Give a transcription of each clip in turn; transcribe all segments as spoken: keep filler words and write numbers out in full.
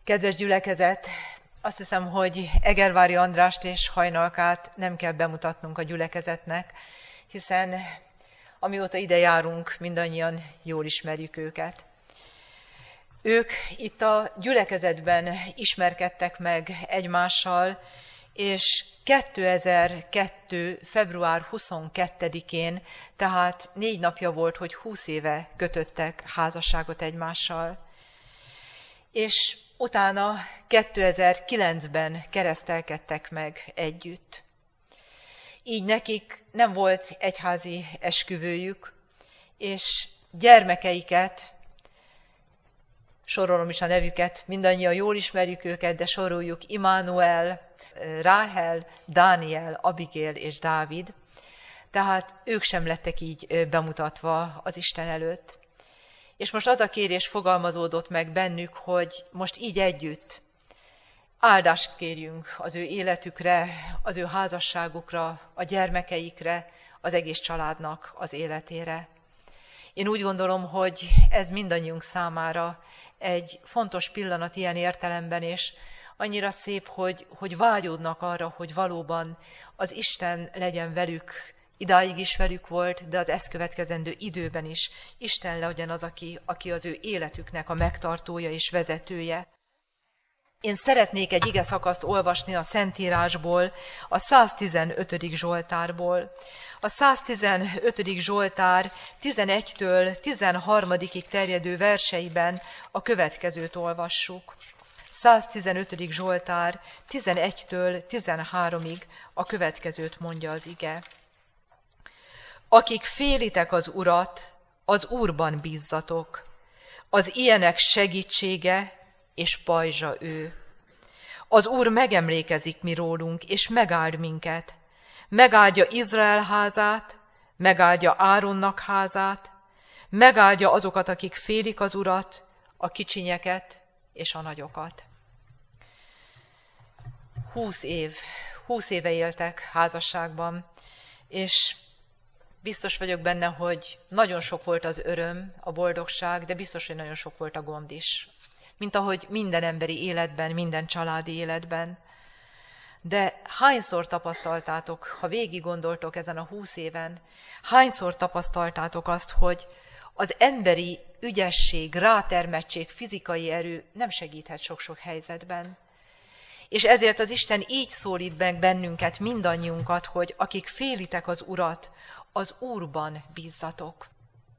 Kedves gyülekezet, azt hiszem, hogy Egervári Andrást és Hajnalkát nem kell bemutatnunk a gyülekezetnek, hiszen amióta ide járunk, mindannyian jól ismerjük őket. Ők itt a gyülekezetben ismerkedtek meg egymással, és kétezer-kettő. február huszonkettedikén, tehát négy napja volt, hogy húsz éve kötöttek házasságot egymással. És utána kétezer-kilencben keresztelkedtek meg együtt. Így nekik nem volt egyházi esküvőjük, és gyermekeiket, sorolom is a nevüket, mindannyian jól ismerjük őket, de soroljuk: Immanuel, Ráhel, Dániel, Abigail és Dávid. Tehát ők sem lettek így bemutatva az Isten előtt. És most az a kérés fogalmazódott meg bennük, hogy most így együtt áldást kérjünk az ő életükre, az ő házasságukra, a gyermekeikre, az egész családnak az életére. Én úgy gondolom, hogy ez mindannyiunk számára egy fontos pillanat ilyen értelemben, és annyira szép, hogy, hogy vágyódnak arra, hogy valóban az Isten legyen velük. Idáig is velük volt, de az ezt következendő időben is Isten legyen az, aki, aki az ő életüknek a megtartója és vezetője. Én szeretnék egy ige szakaszt olvasni a Szentírásból, a száztizenötödik Zsoltárból. A száztizenötödik Zsoltár tizenegytől tizenharmadikig terjedő verseiben a következőt olvassuk. száztizenötödik Zsoltár tizenegytől tizenháromig a következőt mondja az ige. Akik félitek az Urat, az Úrban bízzatok. Az ilyenek segítsége és pajzsa ő. Az Úr megemlékezik mi rólunk, és megáld minket. Megáldja Izrael házát, megáldja Áronnak házát, megáldja azokat, akik félik az Urat, a kicsinyeket és a nagyokat. Húsz év, húsz éve éltek házasságban, és biztos vagyok benne, hogy nagyon sok volt az öröm, a boldogság, de biztos, hogy nagyon sok volt a gond is. Mint ahogy minden emberi életben, minden családi életben. De hányszor tapasztaltátok, ha végig gondoltok ezen a húsz éven, hányszor tapasztaltátok azt, hogy az emberi ügyesség, rátermettség, fizikai erő nem segíthet sok-sok helyzetben. És ezért az Isten így szólít meg bennünket, mindannyiunkat, hogy akik félitek az Urat, az Úrban bízzatok.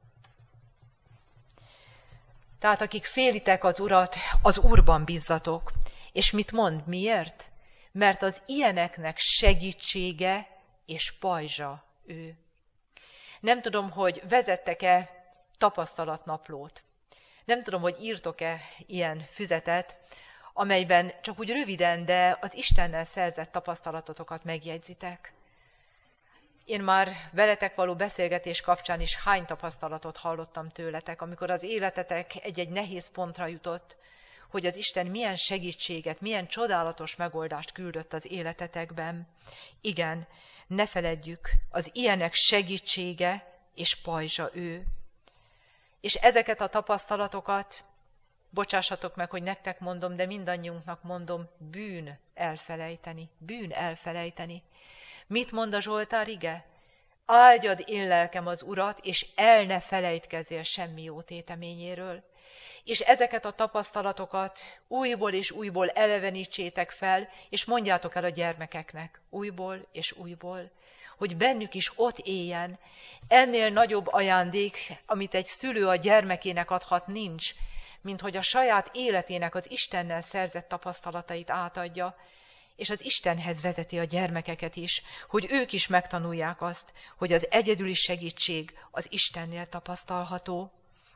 Tehát akik félitek az Urat, az Úrban bízzatok. És mit mond? Miért? Mert az ilyeneknek segítsége és pajzsa ő. Nem tudom, hogy vezettek-e tapasztalatnaplót. Nem tudom, hogy írtok-e ilyen füzetet, amelyben csak úgy röviden, de az Istennel szerzett tapasztalatotokat megjegyzitek. Én már veletek való beszélgetés kapcsán is hány tapasztalatot hallottam tőletek, amikor az életetek egy-egy nehéz pontra jutott, hogy az Isten milyen segítséget, milyen csodálatos megoldást küldött az életetekben. Igen, ne feledjük, az ilyenek segítsége és pajzsa ő. És ezeket a tapasztalatokat, bocsássatok meg, hogy nektek mondom, de mindannyiunknak mondom, bűn elfelejteni, bűn elfelejteni. Mit mond a Zsoltár ige? Áldjad én lelkem az Urat, és el ne felejtkezzél semmi jó téteményéről. És ezeket a tapasztalatokat újból és újból elevenítsétek fel, és mondjátok el a gyermekeknek újból és újból, hogy bennük is ott éljen. Ennél nagyobb ajándék, amit egy szülő a gyermekének adhat, nincs, mint hogy a saját életének az Istennel szerzett tapasztalatait átadja, és az Istenhez vezeti a gyermekeket is, hogy ők is megtanulják azt, hogy az egyedüli segítség az Istennél tapasztalható.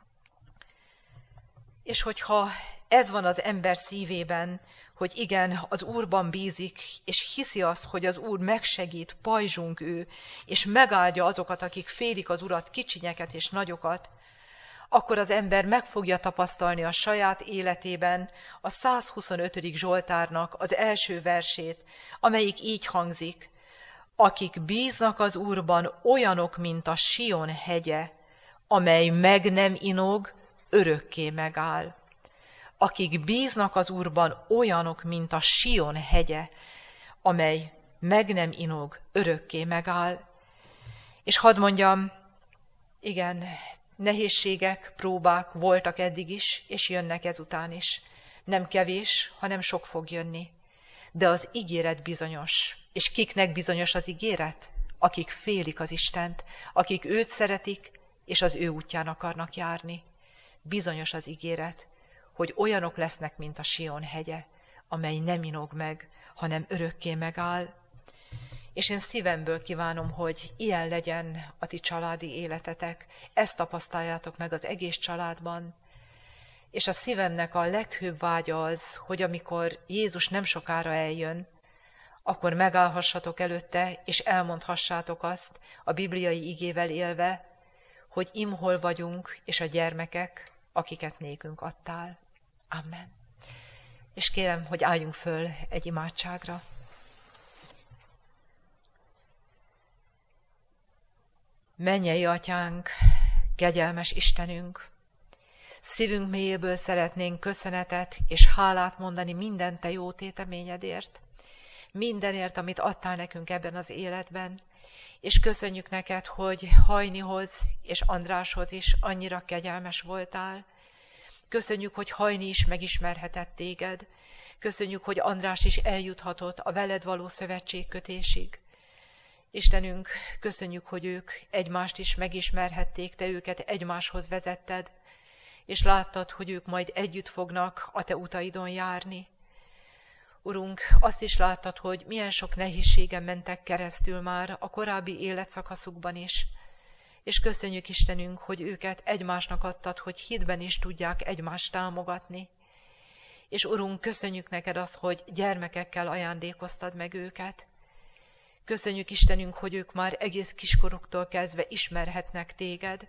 És hogyha ez van az ember szívében, hogy igen, az Úrban bízik, és hiszi azt, hogy az Úr megsegít, pajzsunk ő, és megáldja azokat, akik félik az Urat, kicsinyeket és nagyokat, akkor az ember meg fogja tapasztalni a saját életében a százhuszonötödik Zsoltárnak az első versét, amelyik így hangzik: akik bíznak az Úrban, olyanok, mint a Sion hegye, amely meg nem inog, örökké megáll. Akik bíznak az Úrban, olyanok, mint a Sion hegye, amely meg nem inog, örökké megáll. És hadd mondjam, igen, nehézségek, próbák voltak eddig is, és jönnek ezután is. Nem kevés, hanem sok fog jönni. De az ígéret bizonyos. És kiknek bizonyos az ígéret? Akik félik az Istent, akik őt szeretik, és az ő útján akarnak járni. Bizonyos az ígéret, hogy olyanok lesznek, mint a Sion hegye, amely nem inog meg, hanem örökké megáll. És én szívemből kívánom, hogy ilyen legyen a ti családi életetek, ezt tapasztaljátok meg az egész családban. És a szívemnek a leghőbb vágya az, hogy amikor Jézus nem sokára eljön, akkor megállhassatok előtte, és elmondhassátok azt a bibliai igével élve, hogy imhol vagyunk, és a gyermekek, akiket nékünk adtál. Amen. És kérem, hogy álljunk föl egy imádságra. Mennyei Atyánk, kegyelmes Istenünk, szívünk mélyéből szeretnénk köszönetet és hálát mondani minden te jó téteményedért, mindenért, amit adtál nekünk ebben az életben, és köszönjük neked, hogy Hajnihoz és Andráshoz is annyira kegyelmes voltál. Köszönjük, hogy Hajni is megismerhetett téged. Köszönjük, hogy András is eljuthatott a veled való szövetségkötésig. Istenünk, köszönjük, hogy ők egymást is megismerhették, te őket egymáshoz vezetted, és láttad, hogy ők majd együtt fognak a te utaidon járni. Urunk, azt is láttad, hogy milyen sok nehézségen mentek keresztül már a korábbi életszakaszukban is, és köszönjük Istenünk, hogy őket egymásnak adtad, hogy hitben is tudják egymást támogatni. És Urunk, köszönjük neked azt, hogy gyermekekkel ajándékoztad meg őket. Köszönjük Istenünk, hogy ők már egész kiskoruktól kezdve ismerhetnek téged,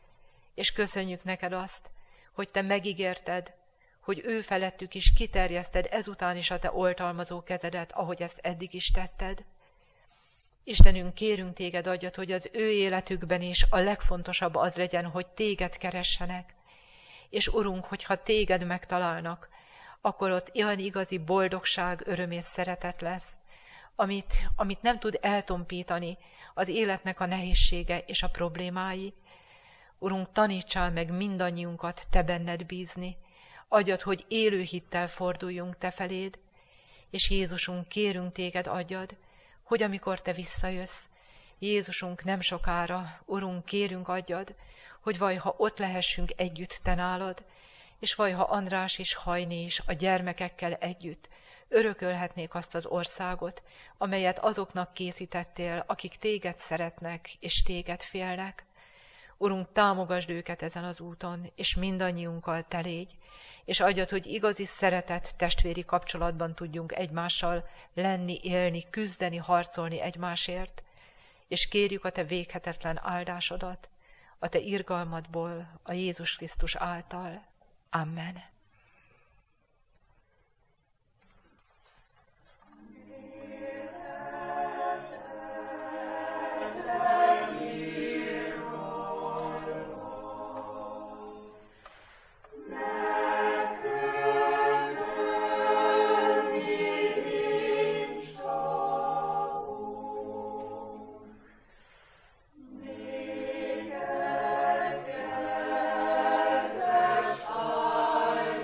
és köszönjük neked azt, hogy te megígérted, hogy ő felettük is kiterjeszted ezután is a te oltalmazó kezedet, ahogy ezt eddig is tetted. Istenünk, kérünk téged, adjad, hogy az ő életükben is a legfontosabb az legyen, hogy téged keressenek. És Urunk, hogyha téged megtalálnak, akkor ott olyan igazi boldogság, öröm és szeretet lesz, amit, amit nem tud eltompítani az életnek a nehézsége és a problémái. Urunk, tanítsál meg mindannyiunkat te benned bízni, adjad, hogy élő hittel forduljunk te feléd, és Jézusunk, kérünk téged, adjad, hogy amikor te visszajössz, Jézusunk, nem sokára, Urunk, kérünk, adjad, hogy vajha ott lehessünk együtt te nálad, és vajha András is, Hajni is a gyermekekkel együtt örökölhetnék azt az országot, amelyet azoknak készítettél, akik téged szeretnek és téged félnek. Urunk, támogasd őket ezen az úton, és mindannyiunkkal te légy, és adjad, hogy igazi szeretet, testvéri kapcsolatban tudjunk egymással lenni, élni, küzdeni, harcolni egymásért, és kérjük a te véghetetlen áldásodat, a te irgalmadból, a Jézus Krisztus által. Amen. Thank you.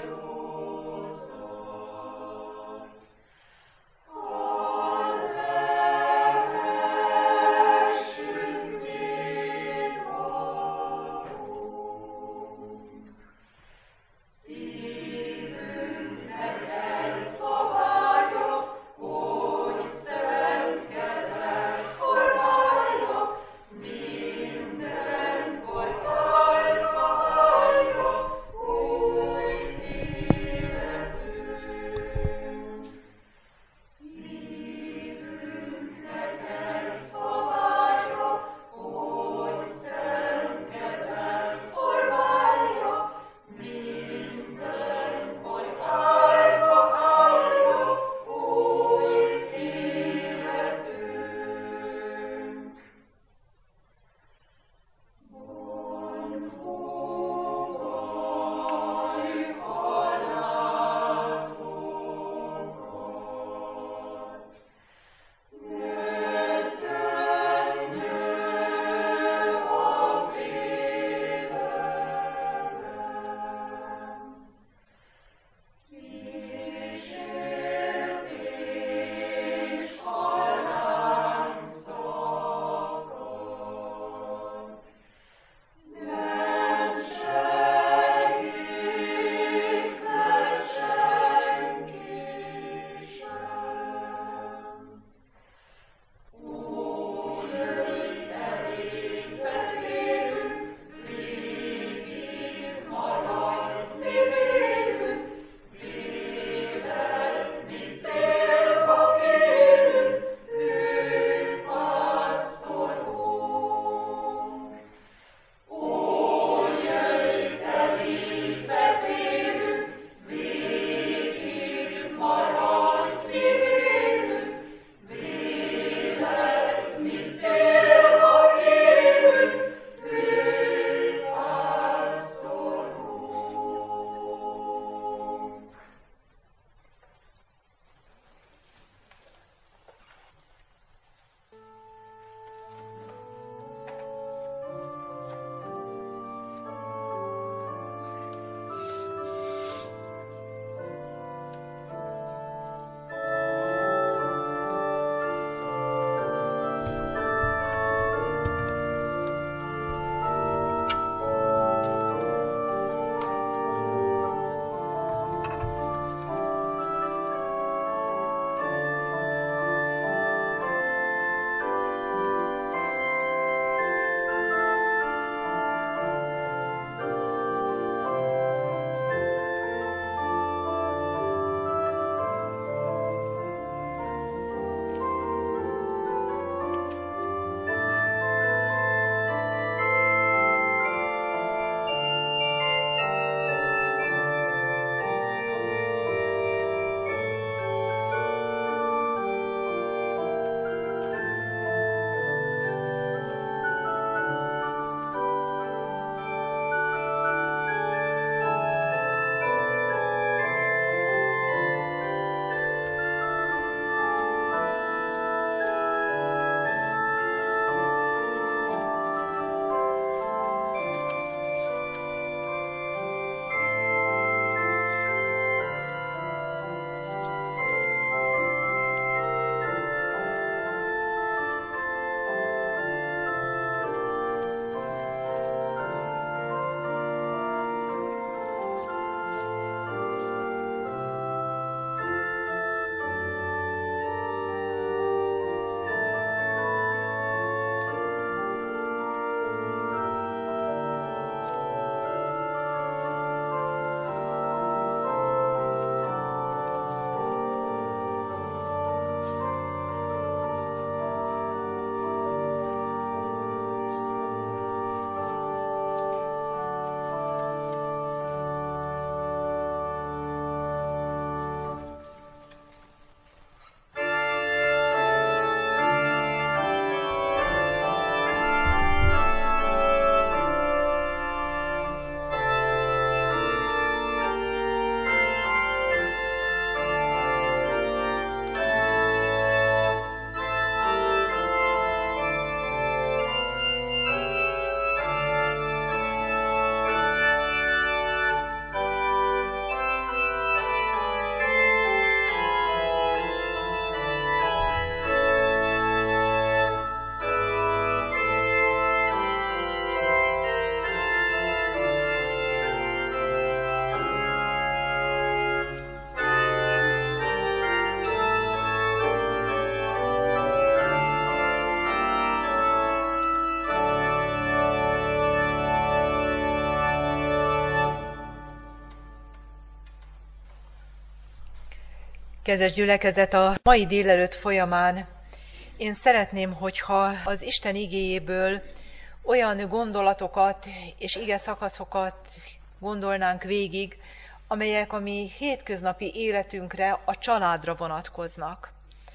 Kedves gyülekezet, a mai délelőtt folyamán én szeretném, hogyha az Isten igéjéből olyan gondolatokat és ige szakaszokat gondolnánk végig, amelyek a mi hétköznapi életünkre, a családra vonatkoznak.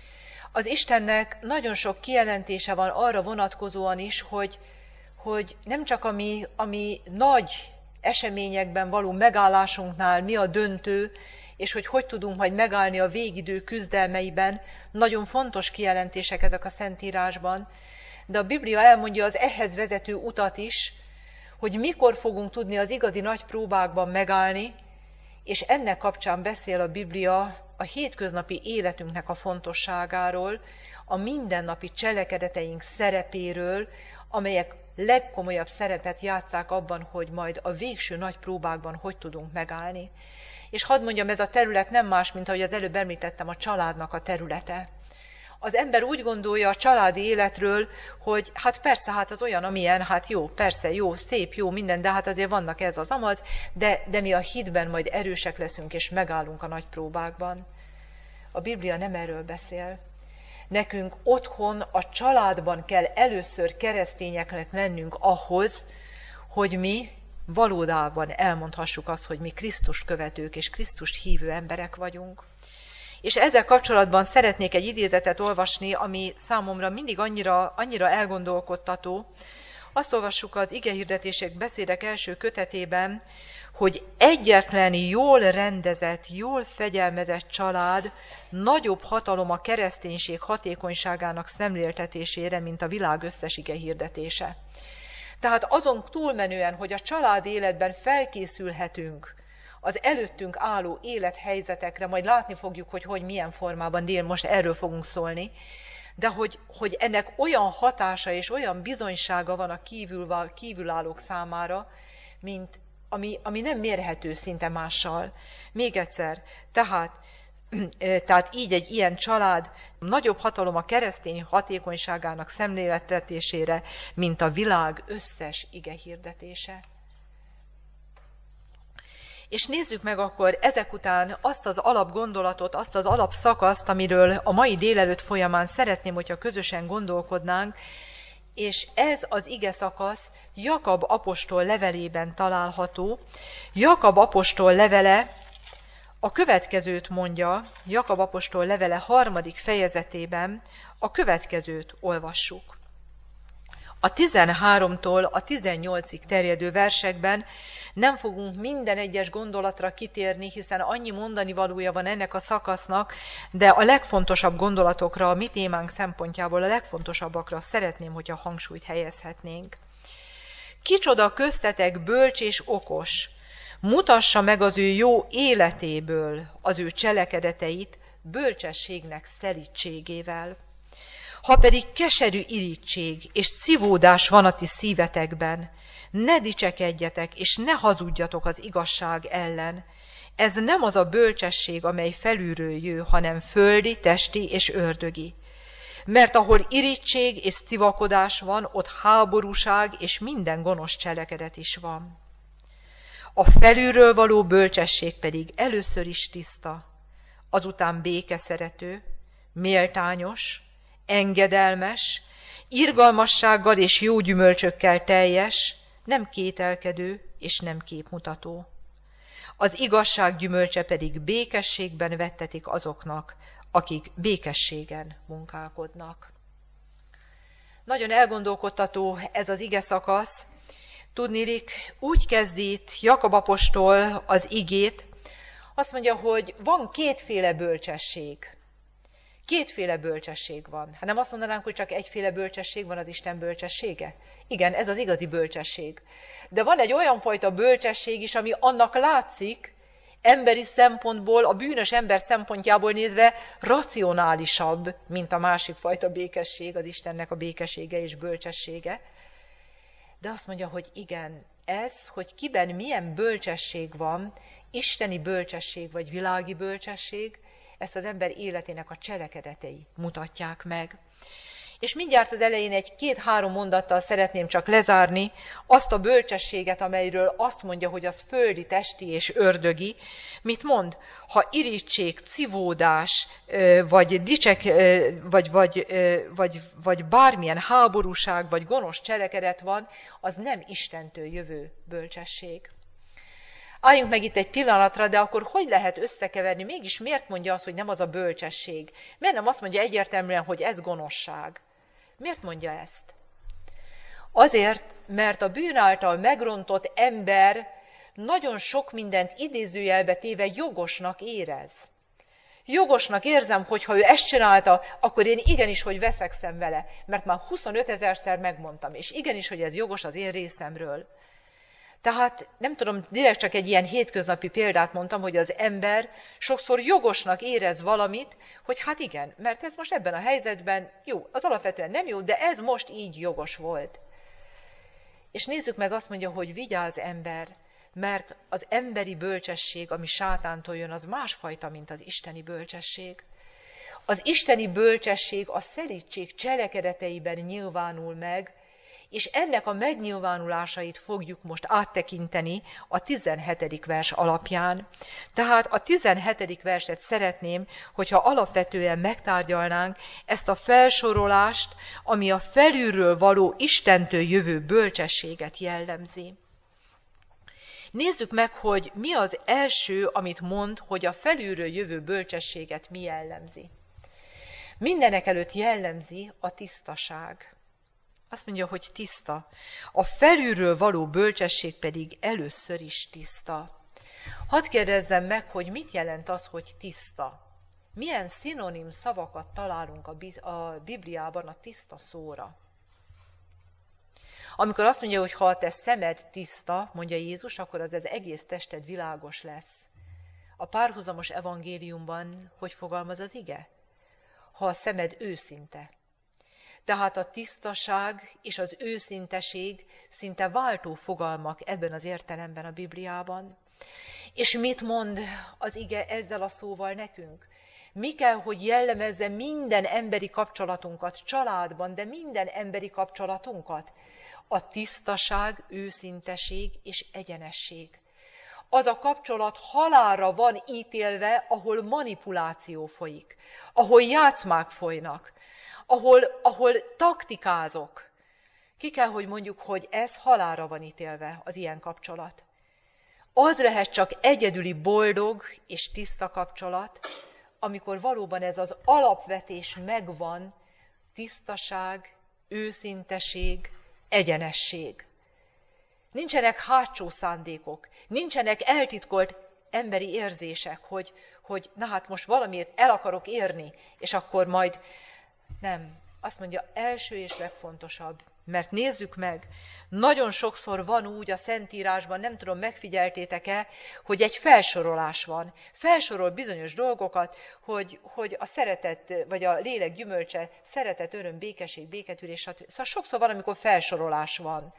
Az Istennek nagyon sok kijelentése van arra vonatkozóan is, hogy, hogy nem csak a mi, a mi nagy eseményekben való megállásunknál mi a döntő, és hogy hogy tudunk majd megállni a végidő küzdelmeiben, nagyon fontos kijelentések ezek a Szentírásban, de a Biblia elmondja az ehhez vezető utat is, hogy mikor fogunk tudni az igazi nagy próbákban megállni, és ennek kapcsán beszél a Biblia a hétköznapi életünknek a fontosságáról, a mindennapi cselekedeteink szerepéről, amelyek legkomolyabb szerepet játsszák abban, hogy majd a végső nagy próbákban hogy tudunk megállni. És hadd mondjam, ez a terület nem más, mint ahogy az előbb említettem, a családnak a területe. Az ember úgy gondolja a családi életről, hogy hát persze, hát az olyan, amilyen, hát jó, persze, jó, szép, jó, minden, de hát azért vannak ez az amaz, de, de mi a hitben majd erősek leszünk, és megállunk a nagy próbákban. A Biblia nem erről beszél. Nekünk otthon, a családban kell először keresztényeknek lennünk ahhoz, hogy mi valódában elmondhassuk azt, hogy mi Krisztus követők és Krisztust hívő emberek vagyunk. És ezzel kapcsolatban szeretnék egy idézetet olvasni, ami számomra mindig annyira, annyira elgondolkodtató. Azt olvassuk az igehirdetések beszédek első kötetében, hogy egyetlen jól rendezett, jól fegyelmezett család nagyobb hatalom a kereszténység hatékonyságának szemléltetésére, mint a világ összes igehirdetése. Tehát azon túlmenően, hogy a család életben felkészülhetünk az előttünk álló élethelyzetekre, majd látni fogjuk, hogy, hogy milyen formában, dél most erről fogunk szólni, de hogy, hogy ennek olyan hatása és olyan bizonysága van a kívül, kívülállók számára, mint ami, ami nem mérhető szinte mással. Még egyszer, tehát, tehát így egy ilyen család nagyobb hatalom a keresztény hatékonyságának szemléltetésére, mint a világ összes igehirdetése. És nézzük meg akkor ezek után azt az alapgondolatot, azt az alapszakaszt, amiről a mai délelőtt folyamán szeretném, hogyha közösen gondolkodnánk, és ez az ige szakasz Jakab apostol levelében található. Jakab apostol levele a következőt mondja, Jakab apostol levele harmadik fejezetében a következőt olvassuk. A tizenháromtól a tizennyolcig terjedő versekben nem fogunk minden egyes gondolatra kitérni, hiszen annyi mondani valója van ennek a szakasznak, de a legfontosabb gondolatokra, a mi témánk szempontjából a legfontosabbakra szeretném, hogyha hangsúlyt helyezhetnénk. Kicsoda köztetek bölcs és okos, mutassa meg az ő jó életéből az ő cselekedeteit bölcsességnek szelídségével. Ha pedig keserű irigység és szívódás van a ti szívetekben, ne dicsekedjetek és ne hazudjatok az igazság ellen. Ez nem az a bölcsesség, amely felülről jő, hanem földi, testi és ördögi. Mert ahol irigység és szivakodás van, ott háborúság és minden gonosz cselekedet is van. A felülről való bölcsesség pedig először is tiszta, azután békeszerető, méltányos, engedelmes, irgalmassággal és jó gyümölcsökkel teljes, nem kételkedő és nem képmutató. Az igazság gyümölcse pedig békességben vettetik azoknak, akik békességen munkálkodnak. Nagyon elgondolkodtató ez az ige szakasz. Tudniillik, úgy kezdi itt Jakab apostol az igét, azt mondja, hogy van kétféle bölcsesség. Kétféle bölcsesség van. Hát nem azt mondanánk, hogy csak egyféle bölcsesség van, az Isten bölcsessége? Igen, ez az igazi bölcsesség. De van egy olyan fajta bölcsesség is, ami annak látszik, emberi szempontból, a bűnös ember szempontjából nézve racionálisabb, mint a másik fajta békesség, az Istennek a békessége és bölcsessége. De azt mondja, hogy igen, ez, hogy kiben milyen bölcsesség van, isteni bölcsesség vagy világi bölcsesség, ezt az ember életének a cselekedetei mutatják meg. És mindjárt az elején egy két-három mondattal szeretném csak lezárni azt a bölcsességet, amelyről azt mondja, hogy az földi, testi és ördögi. Mit mond? Ha irigység, civódás, vagy dicsek, vagy, vagy, vagy, vagy bármilyen háborúság, vagy gonosz cselekedet van, az nem Istentől jövő bölcsesség. Álljunk meg itt egy pillanatra, de akkor hogy lehet összekeverni? Mégis miért mondja azt, hogy nem az a bölcsesség? Miért nem azt mondja egyértelműen, hogy ez gonoszság? Miért mondja ezt? Azért, mert a bűn által megrontott ember nagyon sok mindent idézőjelbe téve jogosnak érez. Jogosnak érzem, hogy ha ő ezt csinálta, akkor én igenis, hogy veszekszem vele, mert már huszonöt ezerszer megmondtam, és igenis, hogy ez jogos az én részemről. Tehát nem tudom, direkt csak egy ilyen hétköznapi példát mondtam, hogy az ember sokszor jogosnak érez valamit, hogy hát igen, mert ez most ebben a helyzetben jó, az alapvetően nem jó, de ez most így jogos volt. És nézzük meg, azt mondja, hogy vigyázz ember, mert az emberi bölcsesség, ami sátántól jön, az másfajta, mint az isteni bölcsesség. Az isteni bölcsesség a szelídség cselekedeteiben nyilvánul meg, és ennek a megnyilvánulásait fogjuk most áttekinteni a tizenhetedik vers alapján. Tehát a tizenhetedik verset szeretném, hogyha alapvetően megtárgyalnánk ezt a felsorolást, ami a felülről való Istentől jövő bölcsességet jellemzi. Nézzük meg, hogy mi az első, amit mond, hogy a felülről jövő bölcsességet mi jellemzi. Mindenek előtt jellemzi a tisztaság. Azt mondja, hogy tiszta. A felülről való bölcsesség pedig először is tiszta. Hadd kérdezzem meg, hogy mit jelent az, hogy tiszta. Milyen szinonim szavakat találunk a Bibliában a tiszta szóra. Amikor azt mondja, hogy ha a te szemed tiszta, mondja Jézus, akkor az az egész tested világos lesz. A párhuzamos evangéliumban hogy fogalmaz az ige? Ha a szemed őszinte. Tehát a tisztaság és az őszinteség szinte váltó fogalmak ebben az értelemben a Bibliában. És mit mond az ige ezzel a szóval nekünk? Mi kell, hogy jellemezze minden emberi kapcsolatunkat, családban, de minden emberi kapcsolatunkat? A tisztaság, őszinteség és egyenesség. Az a kapcsolat halálra van ítélve, ahol manipuláció folyik, ahol játszmák folynak, ahol, ahol taktikázok. Ki kell, hogy mondjuk, hogy ez halálra van ítélve, az ilyen kapcsolat. Az lehet csak egyedüli boldog és tiszta kapcsolat, amikor valóban ez az alapvetés megvan, tisztaság, őszinteség, egyenesség. Nincsenek hátsó szándékok, nincsenek eltitkolt emberi érzések, hogy, hogy na hát most valamiért el akarok érni, és akkor majd nem. Azt mondja, első és legfontosabb, mert nézzük meg, nagyon sokszor van úgy a Szentírásban, nem tudom, megfigyeltétek-e, hogy egy felsorolás van. Felsorol bizonyos dolgokat, hogy, hogy a szeretet, vagy a lélek gyümölcse, szeretet, öröm, békesség, béketűrés, stb. Szóval sokszor van, amikor felsorolás van.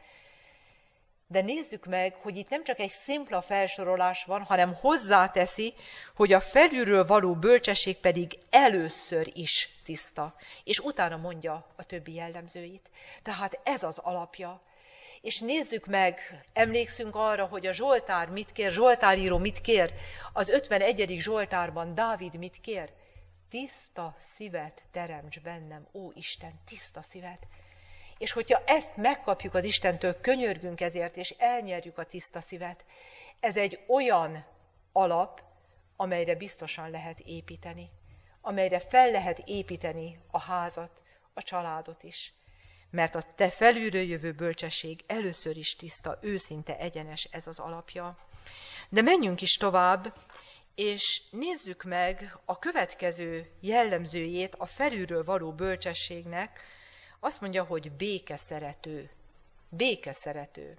De nézzük meg, hogy itt nem csak egy szimpla felsorolás van, hanem hozzáteszi, hogy a felülről való bölcsesség pedig először is tiszta, és utána mondja a többi jellemzőit. Tehát ez az alapja. És nézzük meg, emlékszünk arra, hogy a Zsoltár mit kér, Zsoltáríró mit kér, az ötvenegyedik Zsoltárban Dávid mit kér? Tiszta szívet teremts bennem, ó Isten, tiszta szívet. És hogyha ezt megkapjuk az Istentől, könyörgünk ezért, és elnyerjük a tiszta szívet, ez egy olyan alap, amelyre biztosan lehet építeni, amelyre fel lehet építeni a házat, a családot is. Mert a te felülről jövő bölcsesség először is tiszta, őszinte, egyenes, ez az alapja. De menjünk is tovább, és nézzük meg a következő jellemzőjét a felülről való bölcsességnek. Azt mondja, hogy békeszerető. Békeszerető.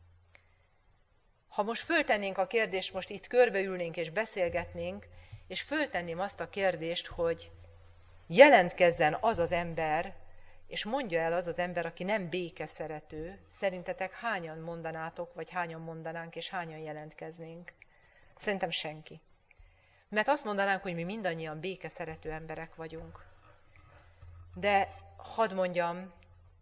Ha most föltennénk a kérdést, most itt körbeülnénk és beszélgetnénk, és föltenném azt a kérdést, hogy jelentkezzen az az ember, és mondja el az az ember, aki nem békeszerető, szerintetek hányan mondanátok, vagy hányan mondanánk, és hányan jelentkeznénk? Szerintem senki. Mert azt mondanánk, hogy mi mindannyian békeszerető emberek vagyunk. De hadd mondjam,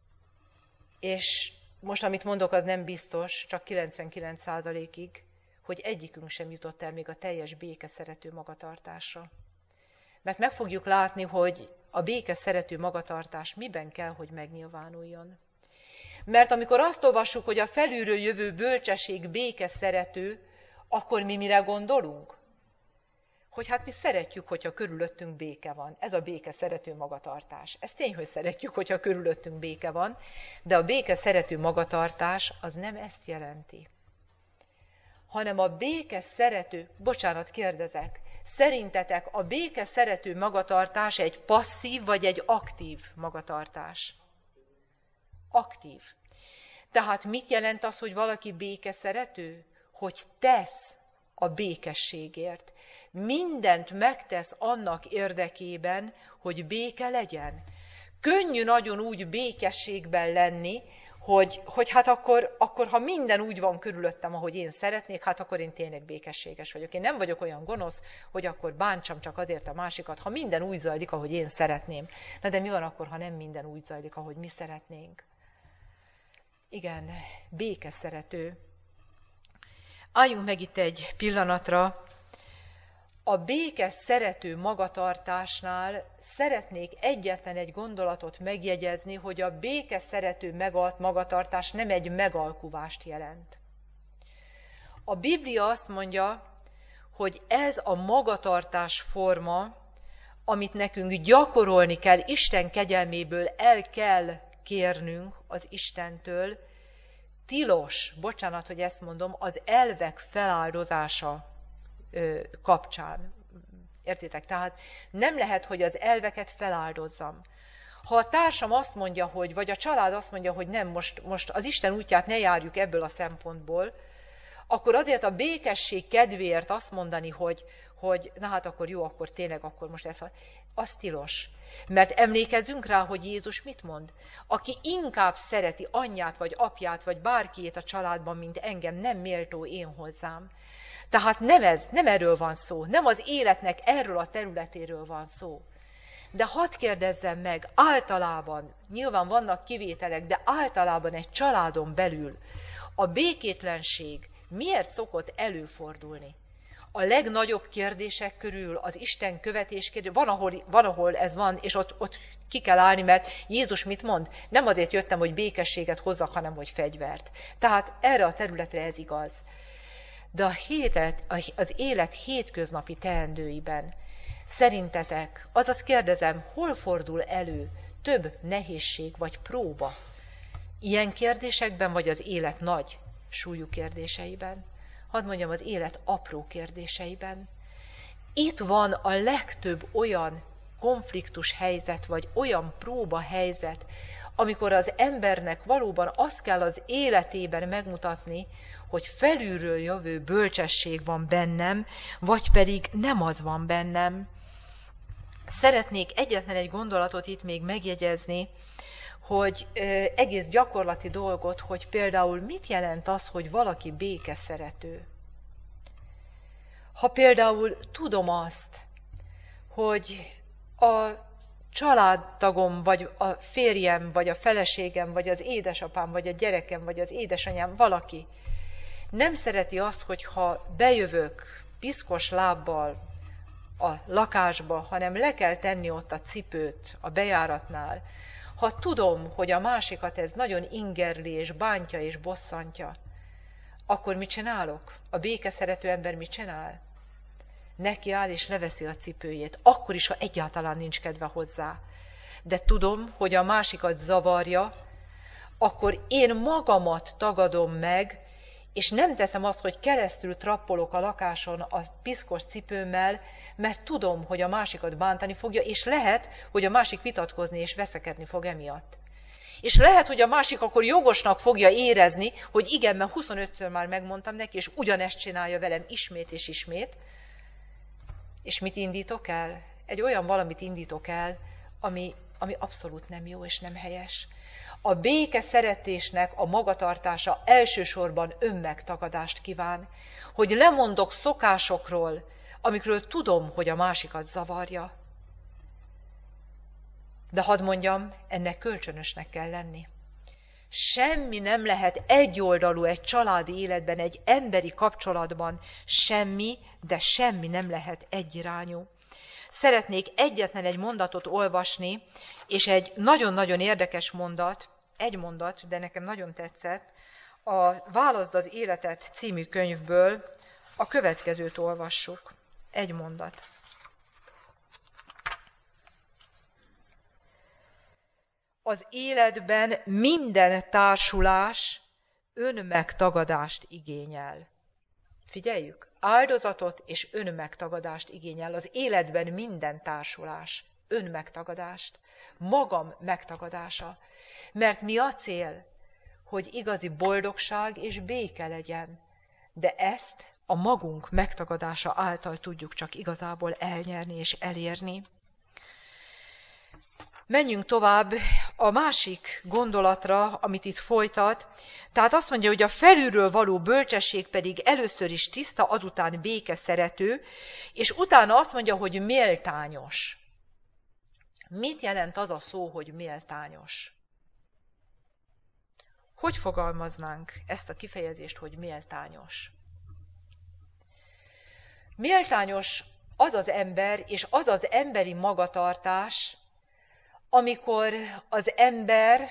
és most amit mondok, az nem biztos, csak kilencvenkilenc százalékig, hogy egyikünk sem jutott el még a teljes békeszerető magatartásra. Mert meg fogjuk látni, hogy a békeszerető magatartás miben kell, hogy megnyilvánuljon. Mert amikor azt olvassuk, hogy a felülről jövő bölcsesség békeszerető, akkor mi mire gondolunk? Hogy hát mi szeretjük, hogyha körülöttünk béke van. Ez a békeszerető magatartás. Ez tény, hogy szeretjük, hogyha körülöttünk béke van, de a békeszerető magatartás az nem ezt jelenti. Hanem a békeszerető, bocsánat, kérdezek, szerintetek a békeszerető magatartás egy passzív vagy egy aktív magatartás? Aktív. Tehát mit jelent az, hogy valaki békeszerető? Hogy tesz a békességért. Mindent megtesz annak érdekében, hogy béke legyen. Könnyű nagyon úgy békességben lenni, hogy, hogy hát akkor, akkor, ha minden úgy van körülöttem, ahogy én szeretnék, hát akkor én tényleg békességes vagyok. Én nem vagyok olyan gonosz, hogy akkor bántsam csak azért a másikat, ha minden úgy zajlik, ahogy én szeretném. Na de mi van akkor, ha nem minden úgy zajlik, ahogy mi szeretnénk? Igen, békeszerető. Álljunk meg itt egy pillanatra. A békeszerető magatartásnál szeretnék egyetlen egy gondolatot megjegyezni, hogy a békeszerető magatartás nem egy megalkuvást jelent. A Biblia azt mondja, hogy ez a magatartás forma, amit nekünk gyakorolni kell, Isten kegyelméből el kell kérnünk az Istentől, tilos, bocsánat, hogy ezt mondom, az elvek feláldozása ö, kapcsán. Értitek? Tehát nem lehet, hogy az elveket feláldozzam. Ha a társam azt mondja, hogy, vagy a család azt mondja, hogy nem, most, most az Isten útját ne járjuk ebből a szempontból, akkor azért a békesség kedvéért azt mondani, hogy, hogy na hát akkor jó, akkor tényleg, akkor most ez van, az tilos. Mert emlékezzünk rá, hogy Jézus mit mond? Aki inkább szereti anyját, vagy apját, vagy bárkiét a családban, mint engem, nem méltó én hozzám. Tehát nem ez, nem erről van szó, nem az életnek erről a területéről van szó. De hadd kérdezzem meg, általában, nyilván vannak kivételek, de általában egy családon belül a békétlenség miért szokott előfordulni? A legnagyobb kérdések körül az Isten követés kérdés, van ahol, van, ahol ez van, és ott, ott ki kell állni, mert Jézus mit mond? Nem azért jöttem, hogy békességet hozzak, hanem hogy fegyvert. Tehát erre a területre ez igaz. De a hétet, az élet hétköznapi teendőiben szerintetek, azaz kérdezem, hol fordul elő több nehézség vagy próba? Ilyen kérdésekben, vagy az élet nagy súlyú kérdéseiben? Hadd mondjam, az élet apró kérdéseiben. Itt van a legtöbb olyan konfliktus helyzet, vagy olyan próba helyzet, amikor az embernek valóban azt kell az életében megmutatni, hogy felülről jövő bölcsesség van bennem, vagy pedig nem az van bennem. Szeretnék egyetlen egy gondolatot itt még megjegyezni, hogy egész gyakorlati dolgot, hogy például mit jelent az, hogy valaki békeszerető. Ha például tudom azt, hogy a családtagom, vagy a férjem, vagy a feleségem, vagy az édesapám, vagy a gyerekem, vagy az édesanyám, valaki nem szereti azt, hogyha bejövök piszkos lábbal a lakásba, hanem le kell tenni ott a cipőt a bejáratnál. Ha tudom, hogy a másikat ez nagyon ingerli, és bántja, és bosszantja, akkor mit csinálok? A békeszerető ember mit csinál? Neki áll, és leveszi a cipőjét, akkor is, ha egyáltalán nincs kedve hozzá. De tudom, hogy a másikat zavarja, akkor én magamat tagadom meg, és nem teszem azt, hogy keresztül trappolok a lakáson a piszkos cipőmmel, mert tudom, hogy a másikat bántani fogja, és lehet, hogy a másik vitatkozni és veszekedni fog emiatt. És lehet, hogy a másik akkor jogosnak fogja érezni, hogy igen, mert huszonötször már megmondtam neki, és ugyanezt csinálja velem ismét és ismét. És mit indítok el? Egy olyan valamit indítok el, ami, ami abszolút nem jó és nem helyes. A béke szeretésnek a magatartása elsősorban önmegtagadást kíván, hogy lemondok szokásokról, amikről tudom, hogy a másikat zavarja. De hadd mondjam, ennek kölcsönösnek kell lenni. Semmi nem lehet egyoldalú egy családi életben, egy emberi kapcsolatban. Semmi, de semmi nem lehet egyirányú. Szeretnék egyetlen egy mondatot olvasni, és egy nagyon-nagyon érdekes mondat, egy mondat, de nekem nagyon tetszett, a Válaszd az életet című könyvből a következőt olvassuk. Egy mondat. Az életben minden társulás önmegtagadást igényel. Figyeljük, áldozatot és önmegtagadást igényel. Az életben minden társulás önmegtagadást, magam megtagadása. Mert mi a cél? Hogy igazi boldogság és béke legyen. De ezt a magunk megtagadása által tudjuk csak igazából elnyerni és elérni. Menjünk tovább a másik gondolatra, amit itt folytat. Tehát azt mondja, hogy a felülről való bölcsesség pedig először is tiszta, azután békeszerető, és utána azt mondja, hogy méltányos. Mit jelent az a szó, hogy méltányos? Hogy fogalmaznánk ezt a kifejezést, hogy méltányos? Méltányos az az ember, és az az emberi magatartás, amikor az ember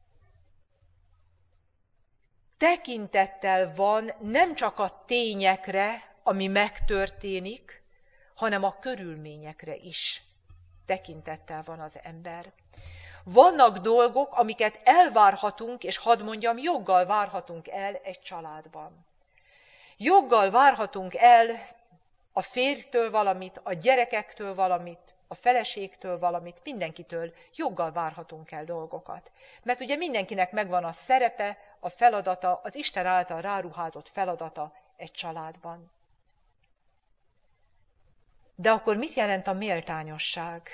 tekintettel van nem csak a tényekre, ami megtörténik, hanem a körülményekre is tekintettel van az ember. Vannak dolgok, amiket elvárhatunk, és hadd mondjam, joggal várhatunk el egy családban. Joggal várhatunk el a férjtől valamit, a gyerekektől valamit, a feleségtől valamit, mindenkitől joggal várhatunk el dolgokat. Mert ugye mindenkinek megvan a szerepe, a feladata, az Isten által ráruházott feladata egy családban. De akkor mit jelent a méltányosság?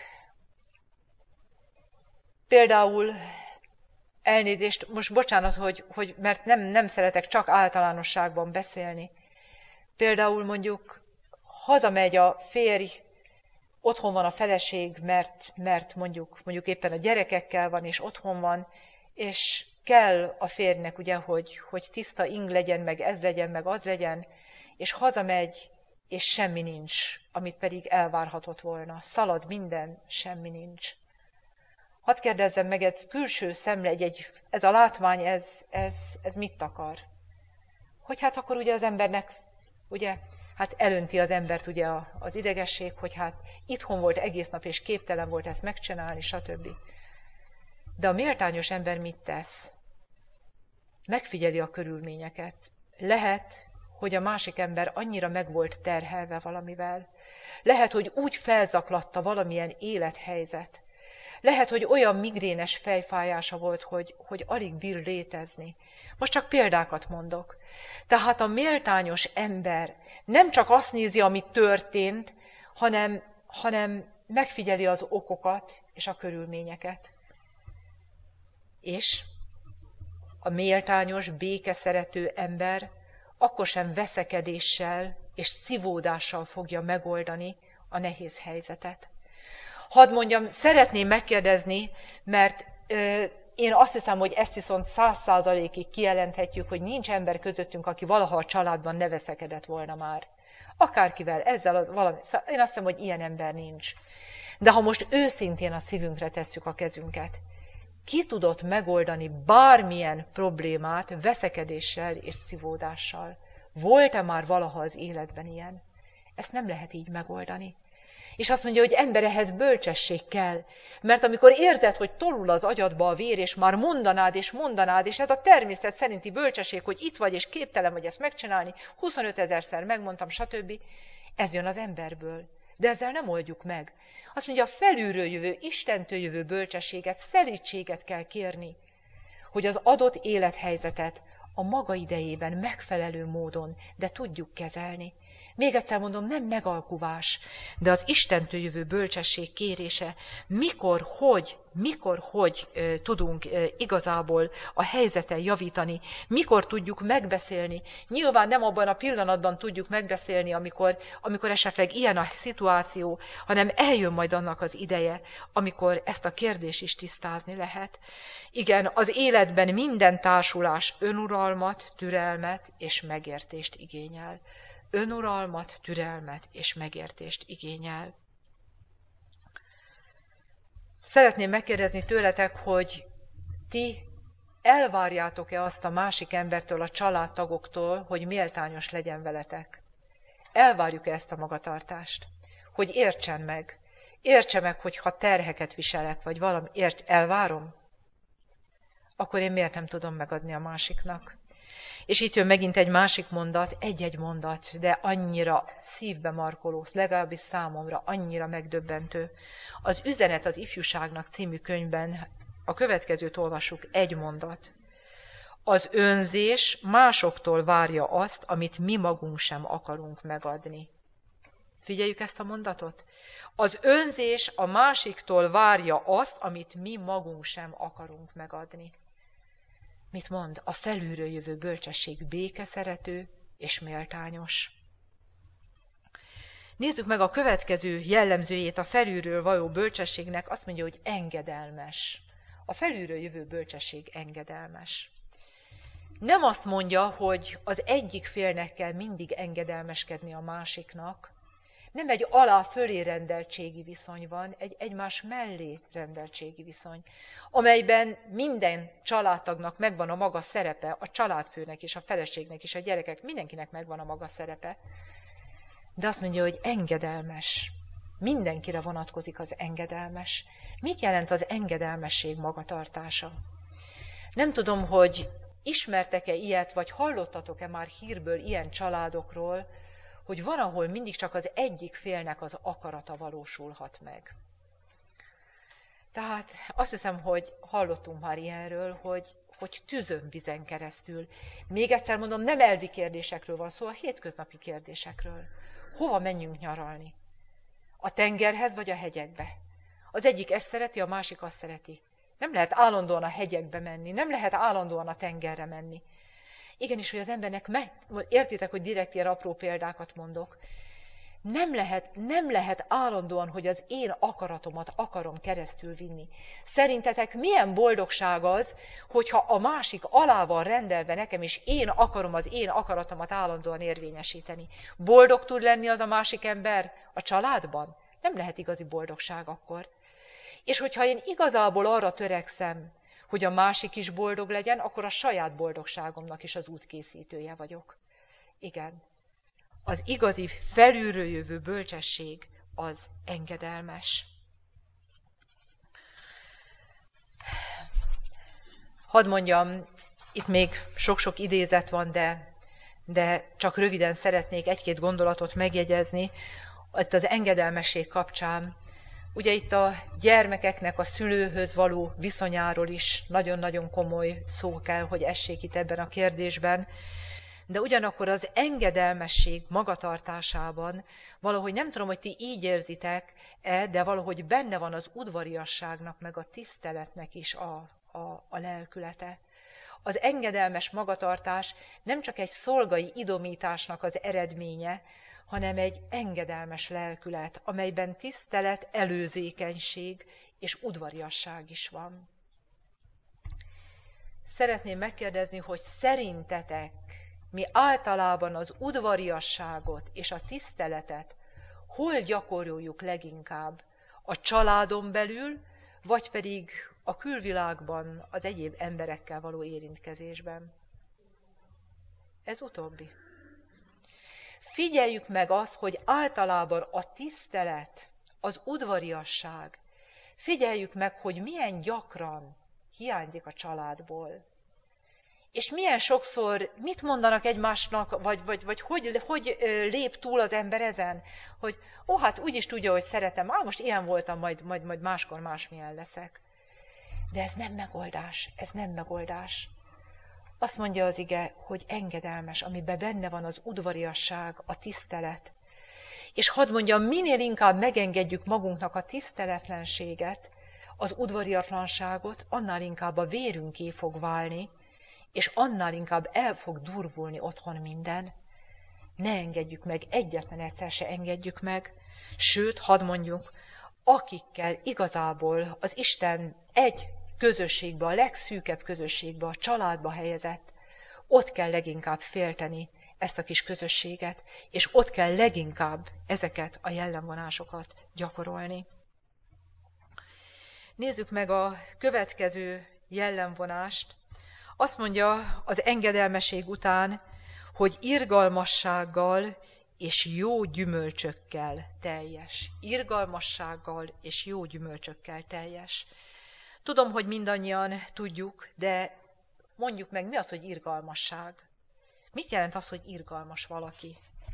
Például, elnézést, most bocsánat, hogy, hogy mert nem, nem szeretek csak általánosságban beszélni. Például mondjuk hazamegy a férj, otthon van a feleség, mert, mert mondjuk, mondjuk éppen a gyerekekkel van, és otthon van, és kell a férjnek, ugye, hogy, hogy tiszta ing legyen, meg ez legyen, meg az legyen, és hazamegy, és semmi nincs, amit pedig elvárhatott volna. Szalad minden, semmi nincs. Hadd kérdezzem meg, ez külső szemle, egy, egy, ez a látvány, ez, ez, ez mit akar? Hogy hát akkor ugye az embernek, ugye, hát elönti az embert ugye az idegesség, hogy hát itthon volt egész nap, és képtelen volt ezt megcsinálni, stb. De a méltányos ember mit tesz? Megfigyeli a körülményeket. Lehet, hogy a másik ember annyira meg volt terhelve valamivel. Lehet, hogy úgy felzaklatta valamilyen élethelyzet. Lehet, hogy olyan migrénes fejfájása volt, hogy, hogy alig bír létezni. Most csak példákat mondok. Tehát a méltányos ember nem csak azt nézi, ami történt, hanem, hanem megfigyeli az okokat és a körülményeket. És a méltányos, békeszerető ember akkor sem veszekedéssel és szívódással fogja megoldani a nehéz helyzetet. Hadd mondjam, szeretném megkérdezni, mert ö, én azt hiszem, hogy ezt viszont száz százalékig kijelenthetjük, hogy nincs ember közöttünk, aki valaha a családban ne veszekedett volna már. Akárkivel, ezzel az valami. Én azt hiszem, hogy ilyen ember nincs. De ha most őszintén a szívünkre tesszük a kezünket, ki tudott megoldani bármilyen problémát veszekedéssel és szívódással? Volt-e már valaha az életben ilyen? Ezt nem lehet így megoldani. És azt mondja, hogy ember, ehhez bölcsesség kell. Mert amikor érzed, hogy tolul az agyadba a vér, és már mondanád és mondanád, és ez a természet szerinti bölcsesség, hogy itt vagy, és képtelen vagy ezt megcsinálni, huszonöt ezerszer megmondtam, stb. Ez jön az emberből. De ezzel nem oldjuk meg. Azt mondja, a felülről jövő, Istentől jövő bölcsességet, szelídséget kell kérni, hogy az adott élethelyzetet a maga idejében, megfelelő módon, de tudjuk kezelni. Még egyszer mondom, nem megalkuvás, de az Istentől jövő bölcsesség kérése, mikor, hogy, mikor, hogy e, tudunk e, igazából a helyzeten javítani, mikor tudjuk megbeszélni. Nyilván nem abban a pillanatban tudjuk megbeszélni, amikor, amikor esetleg ilyen a szituáció, hanem eljön majd annak az ideje, amikor ezt a kérdést is tisztázni lehet. Igen, az életben minden társulás önuralmat, türelmet és megértést igényel. Önuralmat, türelmet és megértést igényel. Szeretném megkérdezni tőletek, hogy ti elvárjátok-e azt a másik embertől, a családtagoktól, hogy méltányos legyen veletek? Elvárjuk-e ezt a magatartást? Hogy értsen meg. Értse meg, hogy ha terheket viselek, vagy valami, ért, elvárom? Akkor én miért nem tudom megadni a másiknak? És itt jön megint egy másik mondat, egy-egy mondat, de annyira szívbe markoló, legalábbis számomra annyira megdöbbentő. Az Üzenet az ifjúságnak című könyvben a következőt olvassuk, egy mondat. Az önzés másoktól várja azt, amit mi magunk sem akarunk megadni. Figyeljük ezt a mondatot? Az önzés a másiktól várja azt, amit mi magunk sem akarunk megadni. Mit mond? A felülről jövő bölcsesség békeszerető és méltányos. Nézzük meg a következő jellemzőjét a felülről való bölcsességnek, azt mondja, hogy engedelmes. A felülről jövő bölcsesség engedelmes. Nem azt mondja, hogy az egyik félnek kell mindig engedelmeskedni a másiknak, nem egy alá-fölé rendeltségi viszony van, egy egymás mellé rendeltségi viszony, amelyben minden családtagnak megvan a maga szerepe, a családfőnek és a feleségnek és a gyerekek, mindenkinek megvan a maga szerepe. De azt mondja, hogy engedelmes. Mindenkire vonatkozik az engedelmes. Mit jelent az engedelmesség magatartása? Nem tudom, hogy ismertek-e ilyet, vagy hallottatok-e már hírből ilyen családokról, hogy van, ahol mindig csak az egyik félnek az akarata valósulhat meg. Tehát azt hiszem, hogy hallottunk már ilyenről, hogy, hogy tűzön vizen keresztül. Még egyszer mondom, nem elvi kérdésekről van szó, a hétköznapi kérdésekről. Hova menjünk nyaralni? A tengerhez vagy a hegyekbe? Az egyik ezt szereti, a másik azt szereti. Nem lehet állandóan a hegyekbe menni, nem lehet állandóan a tengerre menni. Igenis, hogy az embernek meg... Értitek, hogy direkt ilyen apró példákat mondok. Nem lehet, nem lehet állandóan, hogy az én akaratomat akarom keresztül vinni. Szerintetek milyen boldogság az, hogyha a másik alá van rendelve nekem, és én akarom az én akaratomat állandóan érvényesíteni. Boldog tud lenni az a másik ember a családban? Nem lehet igazi boldogság akkor. És hogyha én igazából arra törekszem, hogy a másik is boldog legyen, akkor a saját boldogságomnak is az útkészítője vagyok. Igen. Az igazi felülről jövő bölcsesség az engedelmes. Hadd mondjam, itt még sok-sok idézet van, de, de csak röviden szeretnék egy-két gondolatot megjegyezni. Itt az engedelmesség kapcsán, ugye itt a gyermekeknek a szülőhöz való viszonyáról is nagyon-nagyon komoly szó kell, hogy essék itt ebben a kérdésben, de ugyanakkor az engedelmesség magatartásában valahogy nem tudom, hogy ti így érzitek-e, de valahogy benne van az udvariasságnak, meg a tiszteletnek is a, a, a lelkülete. Az engedelmes magatartás nem csak egy szolgai idomításnak az eredménye, hanem egy engedelmes lelkület, amelyben tisztelet, előzékenység és udvariasság is van. Szeretném megkérdezni, hogy szerintetek mi általában az udvariasságot és a tiszteletet hol gyakoroljuk leginkább? A családon belül, vagy pedig a külvilágban, az egyéb emberekkel való érintkezésben? Ez utóbbi. Figyeljük meg azt, hogy általában a tisztelet, az udvariasság, figyeljük meg, hogy milyen gyakran hiányzik a családból. És milyen sokszor mit mondanak egymásnak, vagy, vagy, vagy hogy, hogy lép túl az ember ezen, hogy ó, hát úgyis tudja, hogy szeretem, á, most ilyen voltam, majd, majd, majd máskor másmilyen leszek. De ez nem megoldás, ez nem megoldás. Azt mondja az ige, hogy engedelmes, amiben benne van az udvariasság, a tisztelet. És hadd mondjam, minél inkább megengedjük magunknak a tiszteletlenséget, az udvariatlanságot, annál inkább a vérünké fog válni, és annál inkább el fog durvulni otthon minden. Ne engedjük meg, egyetlen egyszer se engedjük meg. Sőt, hadd mondjuk, akikkel igazából az Isten egy közösségbe, a legszűkebb közösségbe, a családba helyezett, ott kell leginkább félteni ezt a kis közösséget, és ott kell leginkább ezeket a jellemvonásokat gyakorolni. Nézzük meg a következő jellemvonást. Azt mondja az engedelmesség után, hogy irgalmassággal és jó gyümölcsökkel teljes. Irgalmassággal és jó gyümölcsökkel teljes. Tudom, hogy mindannyian tudjuk, de mondjuk meg, mi az, hogy irgalmasság? Mit jelent az, hogy irgalmas valaki?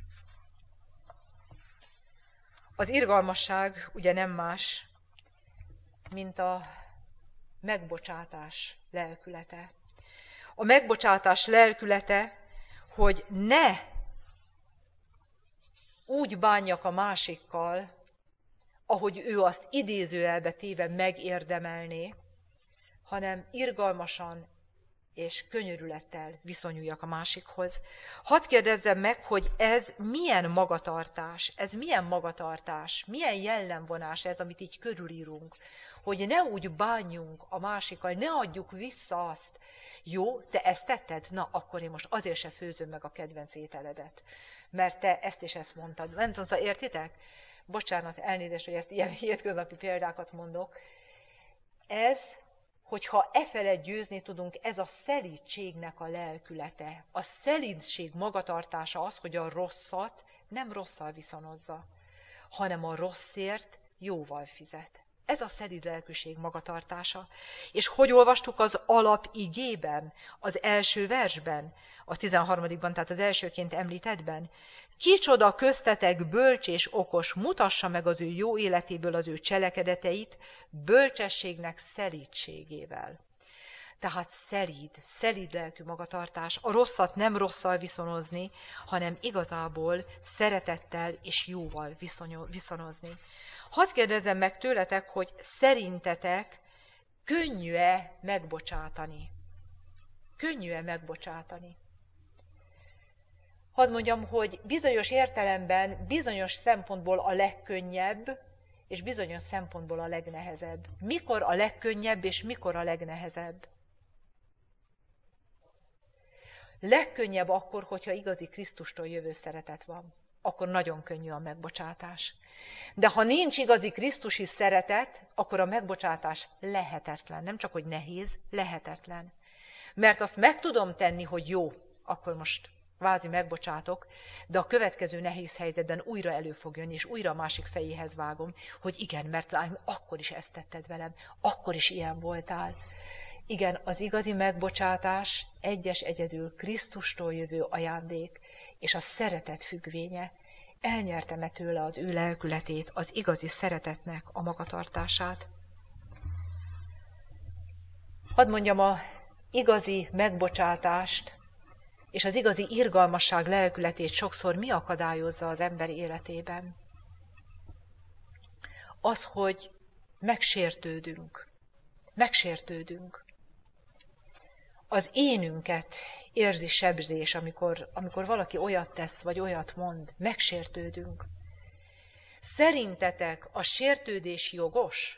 Az irgalmasság ugye nem más, mint a megbocsátás lelkülete. A megbocsátás lelkülete, hogy ne úgy bánjak a másikkal, ahogy ő azt idézőjelbe téve megérdemelné, hanem irgalmasan és könyörülettel viszonyuljak a másikhoz. Hadd kérdezzem meg, hogy ez milyen magatartás, ez milyen magatartás, milyen jellemvonás ez, amit így körülírunk, hogy ne úgy bánjunk a másikkal, ne adjuk vissza azt. Jó, te ezt tetted? Na, akkor én most azért se főzöm meg a kedvenc ételedet, mert te ezt és ezt mondtad. Nem tudom, szóval értitek? Bocsánat, elnézést, hogy ezt ilyen hétköznapi példákat mondok. Ez, hogyha e felett győzni tudunk, ez a szelídségnek a lelkülete. A szelídség magatartása az, hogy a rosszat nem rosszal viszonozza, hanem a rosszért jóval fizet. Ez a szelíd lelkűség magatartása. És hogy olvastuk az alapigében, az első versben, a tizenharmadikban, tehát az elsőként említettben? Kicsoda köztetek bölcs és okos, mutassa meg az ő jó életéből az ő cselekedeteit, bölcsességnek szelídségével. Tehát szelíd, szelíd lelkű magatartás, a rosszat nem rosszal viszonozni, hanem igazából szeretettel és jóval viszonozni. Hadd kérdezzem meg tőletek, hogy szerintetek könnyű-e megbocsátani? Könnyű-e megbocsátani? Hadd mondjam, hogy bizonyos értelemben, bizonyos szempontból a legkönnyebb, és bizonyos szempontból a legnehezebb. Mikor a legkönnyebb, és mikor a legnehezebb? Legkönnyebb akkor, hogyha igazi Krisztustól jövő szeretet van. Akkor nagyon könnyű a megbocsátás. De ha nincs igazi krisztusi szeretet, akkor a megbocsátás lehetetlen. Nem csak, hogy nehéz, lehetetlen. Mert azt meg tudom tenni, hogy jó, akkor most kvázi megbocsátok, de a következő nehéz helyzetben újra elő fog jönni, és újra a másik fejéhez vágom, hogy igen, mert lám, akkor is ezt tetted velem, akkor is ilyen voltál. Igen, az igazi megbocsátás egyes egyedül Krisztustól jövő ajándék, és a szeretet függvénye. Elnyertem-e tőle az ő lelkületét, az igazi szeretetnek a magatartását? Hadd mondjam, a igazi megbocsátást és az igazi irgalmasság lelkületét sokszor mi akadályozza az ember életében? Az, hogy megsértődünk. Megsértődünk. Az énünket érzi sebzés, amikor, amikor valaki olyat tesz, vagy olyat mond. Megsértődünk. Szerintetek a sértődés jogos?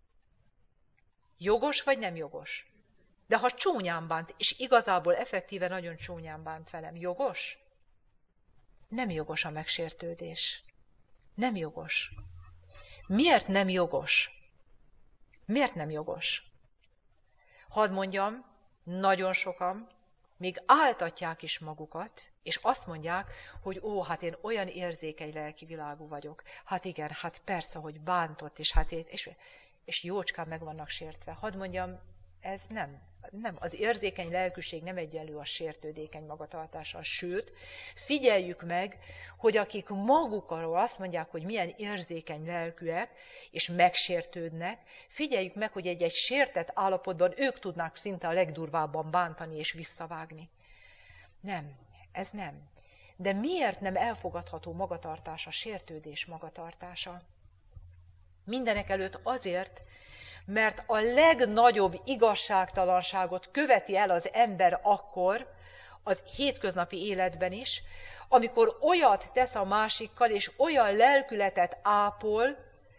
Jogos vagy nem jogos? De ha csúnyán bánt, és igazából effektíve nagyon csúnyán bánt velem, jogos? Nem jogos a megsértődés. Nem jogos. Miért nem jogos? Miért nem jogos? Hadd mondjam, nagyon sokan még áltatják is magukat, és azt mondják, hogy ó, hát én olyan érzékeny lelki világú vagyok. Hát igen, hát persze, hogy bántott, és hát én, és, és jócskán meg vannak sértve. Hadd mondjam, ez nem. Nem, az érzékeny lelkűség nem egyenlő a sértődékeny magatartással. Sőt, figyeljük meg, hogy akik magukról azt mondják, hogy milyen érzékeny lelkűek, és megsértődnek, figyeljük meg, hogy egy-egy sértett állapotban ők tudnák szinte a legdurvábban bántani és visszavágni. Nem, ez nem. De miért nem elfogadható magatartás a sértődés magatartása? Mindenekelőtt azért, mert a legnagyobb igazságtalanságot követi el az ember akkor, az hétköznapi életben is, amikor olyat tesz a másikkal, és olyan lelkületet ápol,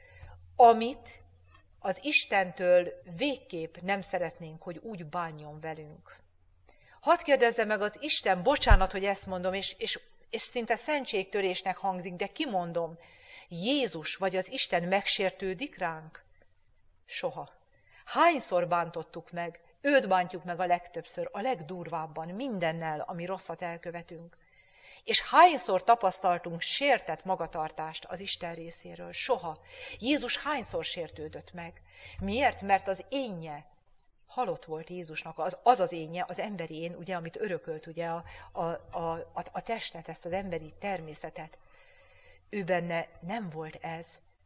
amit az Istentől végképp nem szeretnénk, hogy úgy bánjon velünk. Hadd kérdezze meg az Isten, bocsánat, hogy ezt mondom, és, és, és szinte szentségtörésnek hangzik, de kimondom, Jézus vagy az Isten megsértődik ránk? Soha. Hányszor bántottuk meg, őt bántjuk meg a legtöbbször, a legdurvábban, mindennel, ami rosszat elkövetünk. És hányszor tapasztaltunk sértett magatartást az Isten részéről? Soha. Jézus hányszor sértődött meg? Miért? Mert az énje halott volt Jézusnak, az az, az énje, az emberi én, ugye, amit örökölt ugye, a, a, a, a, a testet, ezt az emberi természetet. Ő benne nem volt ez.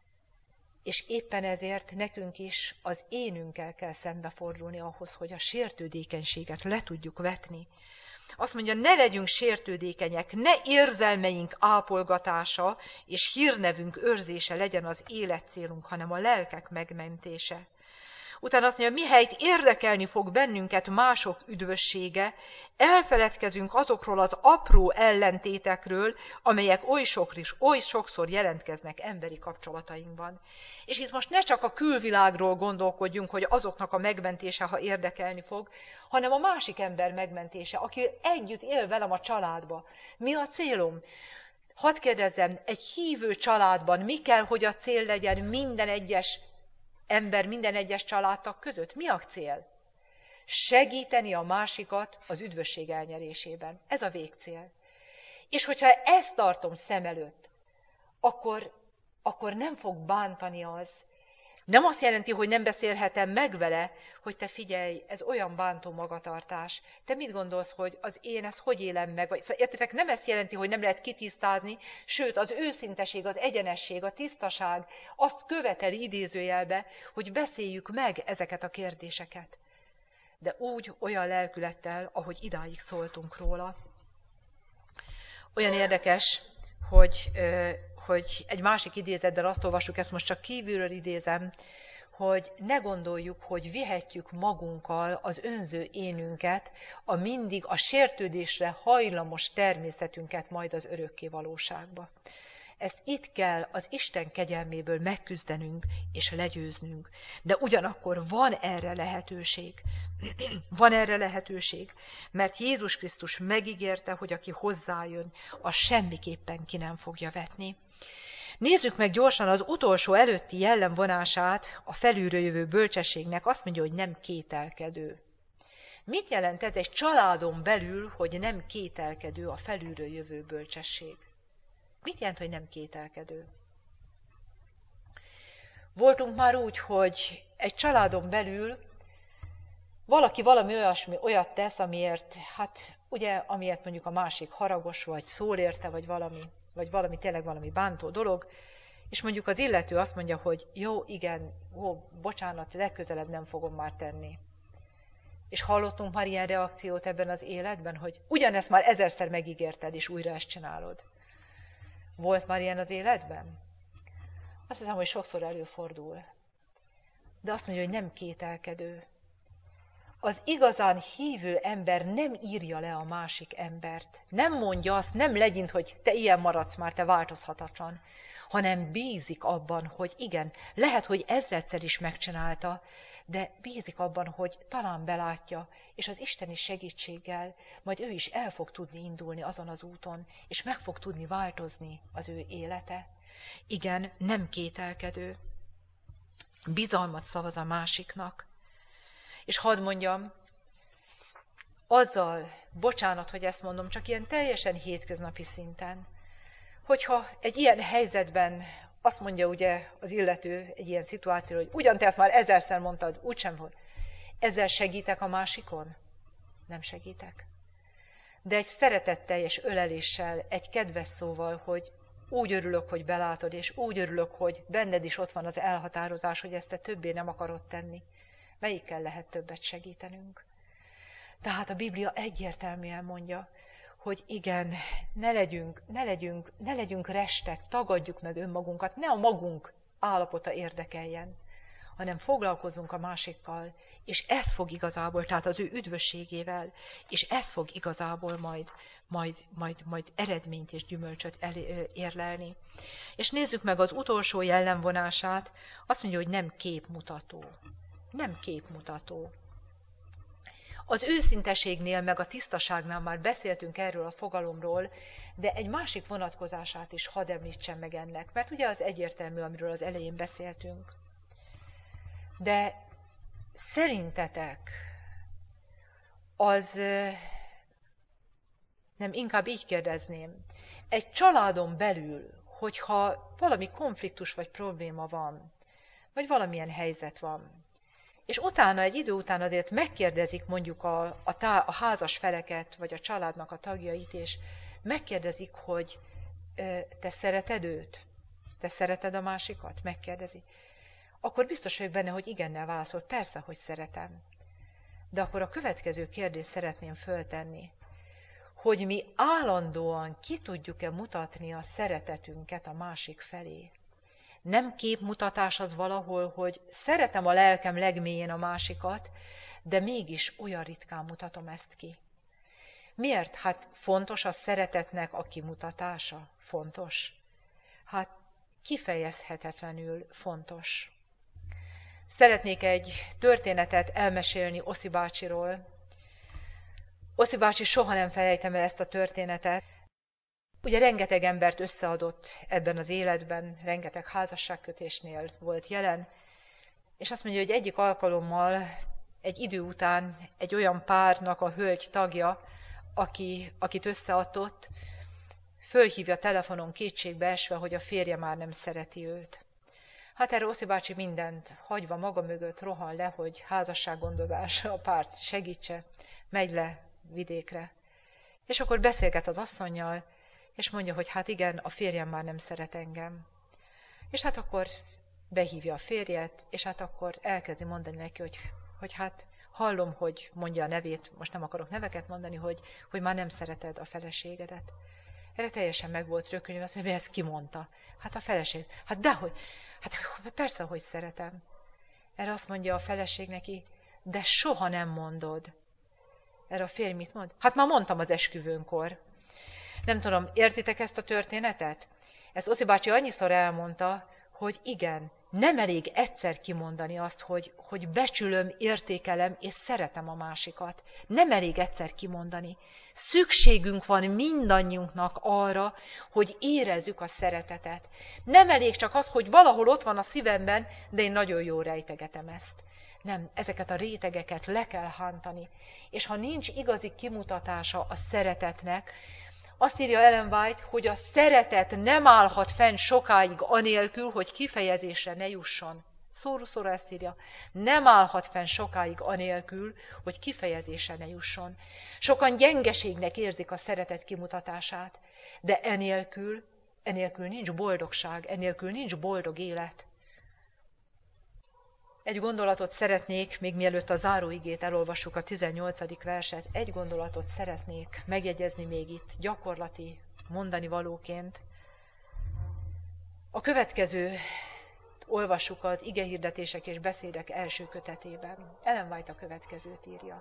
És éppen ezért nekünk is az énünkkel kell szembefordulni ahhoz, hogy a sértődékenységet le tudjuk vetni. Azt mondja, ne legyünk sértődékenyek, ne érzelmeink ápolgatása és hírnevünk őrzése legyen az életcélunk, hanem a lelkek megmentése. Utána azt mondja, mihelyt érdekelni fog bennünket mások üdvössége, elfeledkezünk azokról az apró ellentétekről, amelyek oly, sokr is, oly sokszor jelentkeznek emberi kapcsolatainkban. És itt most ne csak a külvilágról gondolkodjunk, hogy azoknak a megmentése, ha érdekelni fog, hanem a másik ember megmentése, aki együtt él velem a családba. Mi a célom? Hadd kérdezzem, egy hívő családban mi kell, hogy a cél legyen minden egyes ember, minden egyes családtag között? Mi a cél? Segíteni a másikat az üdvösség elnyerésében. Ez a végcél. És hogyha ezt tartom szem előtt, akkor, akkor nem fog bántani az. Nem azt jelenti, hogy nem beszélhetem meg vele, hogy te figyelj, ez olyan bántó magatartás. Te mit gondolsz, hogy az én ezt hogy élem meg? Vagy, szóval, értitek, nem ezt jelenti, hogy nem lehet kitisztázni, sőt, az őszinteség, az egyenesség, a tisztaság azt követeli idézőjelbe, hogy beszéljük meg ezeket a kérdéseket. De úgy, olyan lelkülettel, ahogy idáig szóltunk róla. Olyan érdekes, hogy... hogy egy másik idézetben azt olvassuk, ezt most csak kívülről idézem, hogy ne gondoljuk, hogy vihetjük magunkkal az önző énünket, a mindig a sértődésre hajlamos természetünket majd az örökké valóságba. Ezt itt kell az Isten kegyelméből megküzdenünk és legyőznünk. De ugyanakkor van erre lehetőség. Van erre lehetőség, mert Jézus Krisztus megígérte, hogy aki hozzájön, az semmiképpen ki nem fogja vetni. Nézzük meg gyorsan az utolsó előtti jellemvonását a felülről jövő bölcsességnek. Azt mondja, hogy nem kételkedő. Mit jelent ez egy családon belül, hogy nem kételkedő a felülről jövő bölcsesség? Mit jelent, hogy nem kételkedő? Voltunk már úgy, hogy egy családon belül valaki valami olyasmi, olyat tesz, amiért, hát ugye, amiért mondjuk a másik haragos, vagy szól érte, vagy valami, vagy valami tényleg valami bántó dolog, és mondjuk az illető azt mondja, hogy jó, igen, ó, bocsánat, legközelebb nem fogom már tenni. És hallottunk már ilyen reakciót ebben az életben, hogy ugyanezt már ezerszer megígérted, és újra ezt csinálod. Volt már ilyen az életben? Azt hiszem, hogy sokszor előfordul. De azt mondja, hogy nem kételkedő. Az igazán hívő ember nem írja le a másik embert. Nem mondja azt, nem legyint, hogy te ilyen maradsz már, te változhatatlan, hanem bízik abban, hogy igen, lehet, hogy ezredszer is megcsinálta, de bízik abban, hogy talán belátja, és az isteni segítséggel majd ő is el fog tudni indulni azon az úton, és meg fog tudni változni az ő élete. Igen, nem kételkedő. Bizalmat szavaz a másiknak. És hadd mondjam, azzal, bocsánat, hogy ezt mondom, csak ilyen teljesen hétköznapi szinten, hogyha egy ilyen helyzetben azt mondja ugye az illető egy ilyen szituációra, hogy ugyan te ezt már ezerszer mondtad, úgysem volt. Ezzel segítek a másikon? Nem segítek. De egy szeretetteljes öleléssel, egy kedves szóval, hogy úgy örülök, hogy belátod, és úgy örülök, hogy benned is ott van az elhatározás, hogy ezt te többé nem akarod tenni. Melyikkel lehet többet segítenünk? Tehát a Biblia egyértelműen mondja, hogy igen, ne legyünk, ne legyünk, ne legyünk restek, tagadjuk meg önmagunkat, ne a magunk állapota érdekeljen, hanem foglalkozunk a másikkal, és ez fog igazából, tehát az ő üdvösségével, és ez fog igazából majd, majd, majd, majd eredményt és gyümölcsöt el, érlelni. És nézzük meg az utolsó jellemvonását, azt mondja, hogy nem képmutató. Nem képmutató. Az őszinteségnél meg a tisztaságnál már beszéltünk erről a fogalomról, de egy másik vonatkozását is hadd említsem meg ennek, mert ugye az egyértelmű, amiről az elején beszéltünk. De szerintetek az, nem, inkább így kérdezném, egy családon belül, hogyha valami konfliktus vagy probléma van, vagy valamilyen helyzet van, és utána, egy idő után azért megkérdezik mondjuk a, a, tá, a házas feleket, vagy a családnak a tagjait, és megkérdezik, hogy te szereted őt? Te szereted a másikat? Megkérdezi. Akkor biztos vagyok benne, hogy igennel válaszol, persze, hogy szeretem. De akkor a következő kérdést szeretném föltenni, hogy mi állandóan ki tudjuk-e mutatni a szeretetünket a másik felé. Nem képmutatás az valahol, hogy szeretem a lelkem legmélyén a másikat, de mégis olyan ritkán mutatom ezt ki. Miért? Hát fontos a szeretetnek a kimutatása? Fontos. Hát kifejezhetetlenül fontos. Szeretnék egy történetet elmesélni Oszi bácsiról. Oszi bácsi, soha nem felejtem el ezt a történetet. Ugye rengeteg embert összeadott ebben az életben, rengeteg házasságkötésnél volt jelen, és azt mondja, hogy egyik alkalommal, egy idő után egy olyan párnak a hölgy tagja, aki, akit összeadott, fölhívja telefonon kétségbe esve, hogy a férje már nem szereti őt. Hát erre Oszi bácsi mindent hagyva maga mögött rohan le, hogy házassággondozás a párt segítse, megy le vidékre. És akkor beszélget az asszonnyal, és mondja, hogy hát igen, a férjem már nem szeret engem. És hát akkor behívja a férjet, és hát akkor elkezdi mondani neki, hogy, hogy hát hallom, hogy mondja a nevét, most nem akarok neveket mondani, hogy, hogy már nem szereted a feleségedet. Erre teljesen meg volt rökönyve, azt mondja, hogy ezt kimondta. Hát a feleség. Hát dehogy. Hát persze, hogy szeretem. Erre azt mondja a feleség neki, de soha nem mondod. Erre a férj mit mond? Hát már mondtam az esküvőnkor. Nem tudom, értitek ezt a történetet? Ezt Oszi bácsi annyiszor elmondta, hogy igen, nem elég egyszer kimondani azt, hogy, hogy becsülöm, értékelem és szeretem a másikat. Nem elég egyszer kimondani. Szükségünk van mindannyiunknak arra, hogy érezzük a szeretetet. Nem elég csak az, hogy valahol ott van a szívemben, de én nagyon jól rejtegetem ezt. Nem, ezeket a rétegeket le kell hántani. És ha nincs igazi kimutatása a szeretetnek, azt írja Ellen White, hogy a szeretet nem állhat fenn sokáig anélkül, hogy kifejezésre ne jusson. Szóra-szóra ezt írja. Nem állhat fenn sokáig anélkül, hogy kifejezésre ne jusson. Sokan gyengeségnek érzik a szeretet kimutatását, de enélkül, enélkül nincs boldogság, enélkül nincs boldog élet. Egy gondolatot szeretnék, még mielőtt a záróigét elolvassuk, a tizennyolcadik verset, egy gondolatot szeretnék megjegyezni még itt gyakorlati mondani valóként. A következő olvassuk az igehirdetések és beszédek első kötetében. Ellen White a következőt írja.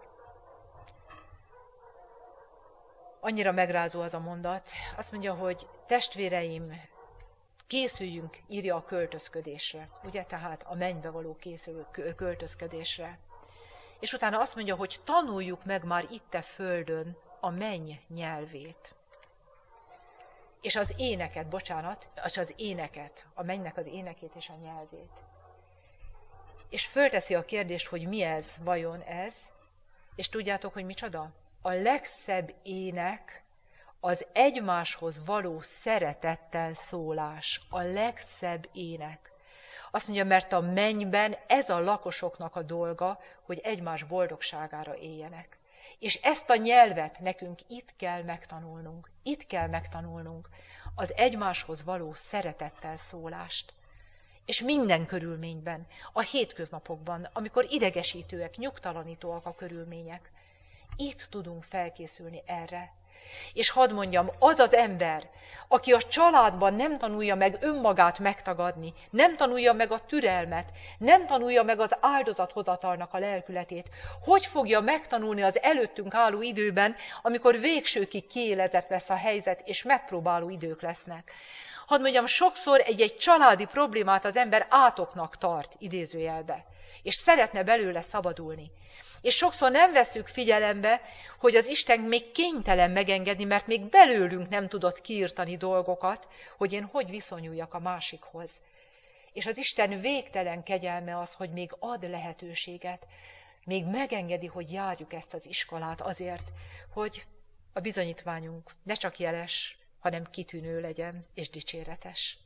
Annyira megrázó az a mondat. Azt mondja, hogy testvéreim, készüljünk, írja a költözködésre, ugye, tehát a mennybe való készülő költözködésre. És utána azt mondja, hogy tanuljuk meg már itt a földön a menny nyelvét. És az éneket, bocsánat, és az éneket, a mennynek az énekét és a nyelvét. És fölteszi a kérdést, hogy mi ez, vajon ez, és tudjátok, hogy micsoda? A legszebb ének az egymáshoz való szeretettel szólás, a legszebb ének. Azt mondja, mert a mennyben ez a lakosoknak a dolga, hogy egymás boldogságára éljenek. És ezt a nyelvet nekünk itt kell megtanulnunk. Itt kell megtanulnunk az egymáshoz való szeretettel szólást. És minden körülményben, a hétköznapokban, amikor idegesítőek, nyugtalanítóak a körülmények, itt tudunk felkészülni erre. És hadd mondjam, az az ember, aki a családban nem tanulja meg önmagát megtagadni, nem tanulja meg a türelmet, nem tanulja meg az áldozathozatalnak a lelkületét, hogy fogja megtanulni az előttünk álló időben, amikor végsőkig kiélezett lesz a helyzet, és megpróbáló idők lesznek. Hadd mondjam, sokszor egy-egy családi problémát az ember átoknak tart, idézőjelbe, és szeretne belőle szabadulni. És sokszor nem vesszük figyelembe, hogy az Isten még kénytelen megengedni, mert még belőlünk nem tudott kiirtani dolgokat, hogy én hogy viszonyuljak a másikhoz. És az Isten végtelen kegyelme az, hogy még ad lehetőséget, még megengedi, hogy járjuk ezt az iskolát azért, hogy a bizonyítványunk ne csak jeles, hanem kitűnő legyen és dicséretes.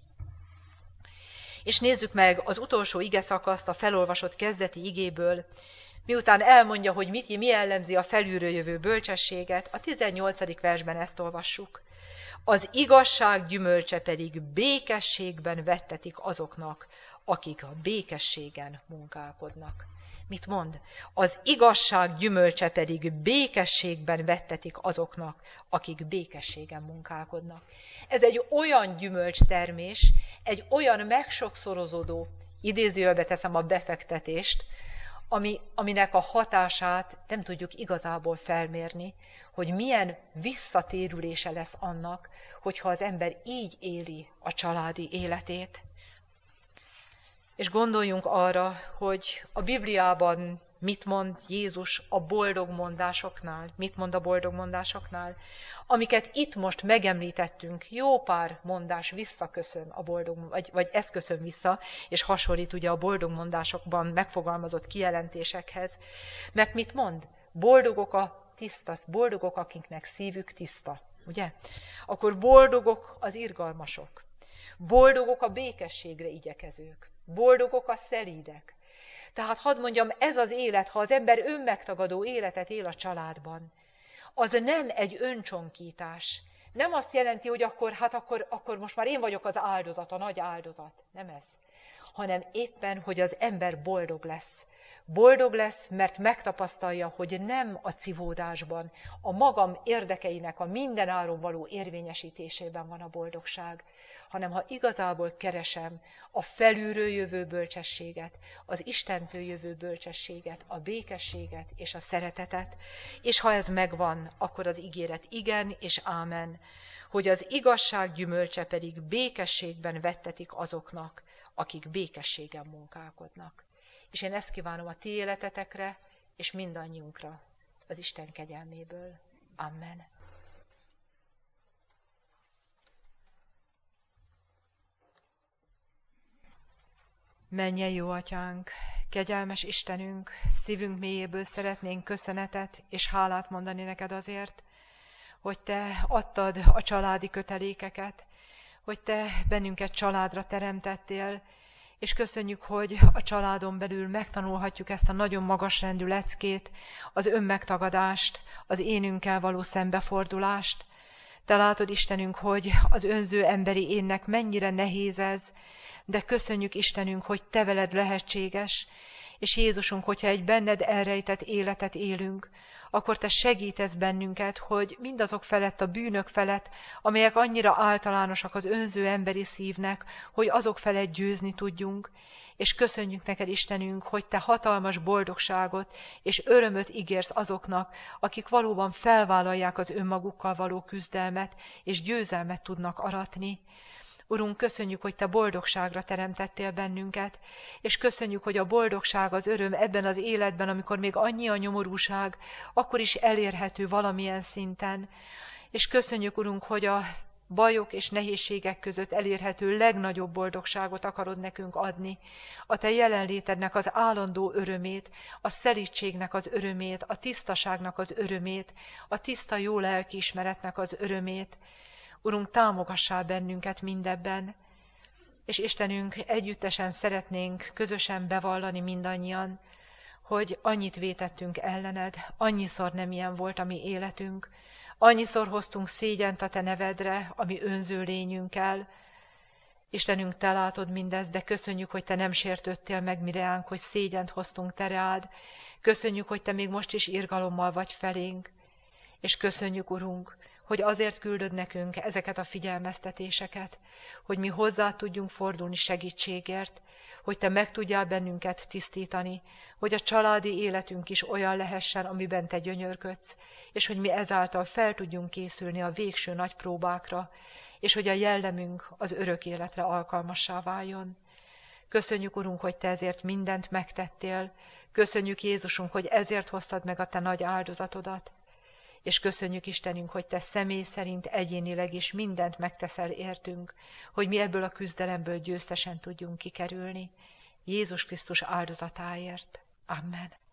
És nézzük meg az utolsó igeszakaszt a felolvasott kezdeti igéből, miután elmondja, hogy mit, mi jellemzi a felülről jövő bölcsességet, a tizennyolcadik versben ezt olvassuk. Az igazság gyümölcse pedig békességben vettetik azoknak, akik a békességen munkálkodnak. Mit mond? Az igazság gyümölcse pedig békességben vettetik azoknak, akik békességen munkálkodnak. Ez egy olyan gyümölcstermés, egy olyan megsokszorozódó, idézőjelbe teszem a befektetést, ami, aminek a hatását nem tudjuk igazából felmérni, hogy milyen visszatérülése lesz annak, hogyha az ember így éli a családi életét. És gondoljunk arra, hogy a Bibliában mit mond Jézus a boldog mondásoknál, mit mond a boldog mondásoknál, amiket itt most megemlítettünk, jó pár mondás visszaköszön a boldog, vagy, vagy ez köszön vissza, és hasonlít ugye a boldog mondásokban megfogalmazott kijelentésekhez. Mert mit mond? Boldogok a tiszta, boldogok, akiknek szívük tiszta, ugye? Akkor boldogok az irgalmasok, boldogok a békességre igyekezők, boldogok a szelídek. Tehát hadd mondjam, ez az élet, ha az ember önmegtagadó életet él a családban, az nem egy öncsonkítás. Nem azt jelenti, hogy akkor, hát akkor, akkor most már én vagyok az áldozat, a nagy áldozat. Nem ez. Hanem éppen, hogy az ember boldog lesz. Boldog lesz, mert megtapasztalja, hogy nem a civódásban, a magam érdekeinek a mindenáron való érvényesítésében van a boldogság, hanem ha igazából keresem a felülről jövő bölcsességet, az Istentől jövő bölcsességet, a békességet és a szeretetet, és ha ez megvan, akkor az ígéret igen és ámen, hogy az igazság gyümölcse pedig békességben vettetik azoknak, akik békességen munkálkodnak. És én ezt kívánom a ti életetekre, és mindannyiunkra, az Isten kegyelméből. Amen. Mennyei jó atyánk, kegyelmes Istenünk, szívünk mélyéből szeretnénk köszönetet és hálát mondani neked azért, hogy te adtad a családi kötelékeket, hogy te bennünket családra teremtettél, és köszönjük, hogy a családon belül megtanulhatjuk ezt a nagyon magasrendű leckét, az önmegtagadást, az énünkkel való szembefordulást. Te látod, Istenünk, hogy az önző emberi énnek mennyire nehéz ez, de köszönjük, Istenünk, hogy te veled lehetséges, és Jézusunk, hogyha egy benned elrejtett életet élünk, akkor te segítesz bennünket, hogy mindazok felett, a bűnök felett, amelyek annyira általánosak az önző emberi szívnek, hogy azok felett győzni tudjunk. És köszönjük neked, Istenünk, hogy te hatalmas boldogságot és örömöt ígérsz azoknak, akik valóban felvállalják az önmagukkal való küzdelmet, és győzelmet tudnak aratni. Urunk, köszönjük, hogy te boldogságra teremtettél bennünket, és köszönjük, hogy a boldogság, az öröm ebben az életben, amikor még annyi a nyomorúság, akkor is elérhető valamilyen szinten. És köszönjük, Urunk, hogy a bajok és nehézségek között elérhető legnagyobb boldogságot akarod nekünk adni. A te jelenlétednek az állandó örömét, a szelídségnek az örömét, a tisztaságnak az örömét, a tiszta jó lelkiismeretnek az örömét. Urunk, támogassál bennünket mindebben, És Istenünk, együttesen szeretnénk közösen bevallani mindannyian, hogy annyit vétettünk ellened, annyiszor nem ilyen volt a mi életünk, annyiszor hoztunk szégyent a te nevedre, a mi önző lényünkkel. Istenünk, te látod mindezt, de köszönjük, hogy te nem sértődtél meg mi reánk, hogy szégyent hoztunk te reád. Köszönjük, hogy te még most is irgalommal vagy felénk. És köszönjük, Urunk, hogy azért küldöd nekünk ezeket a figyelmeztetéseket, hogy mi hozzá tudjunk fordulni segítségért, hogy te meg tudjál bennünket tisztítani, hogy a családi életünk is olyan lehessen, amiben te gyönyörködsz, és hogy mi ezáltal fel tudjunk készülni a végső nagy próbákra, és hogy a jellemünk az örök életre alkalmassá váljon. Köszönjük, Urunk, hogy te ezért mindent megtettél, köszönjük, Jézusunk, hogy ezért hoztad meg a te nagy áldozatodat, és köszönjük, Istenünk, hogy te személy szerint egyénileg is mindent megteszel értünk, hogy mi ebből a küzdelemből győztesen tudjunk kikerülni. Jézus Krisztus áldozatáért. Amen.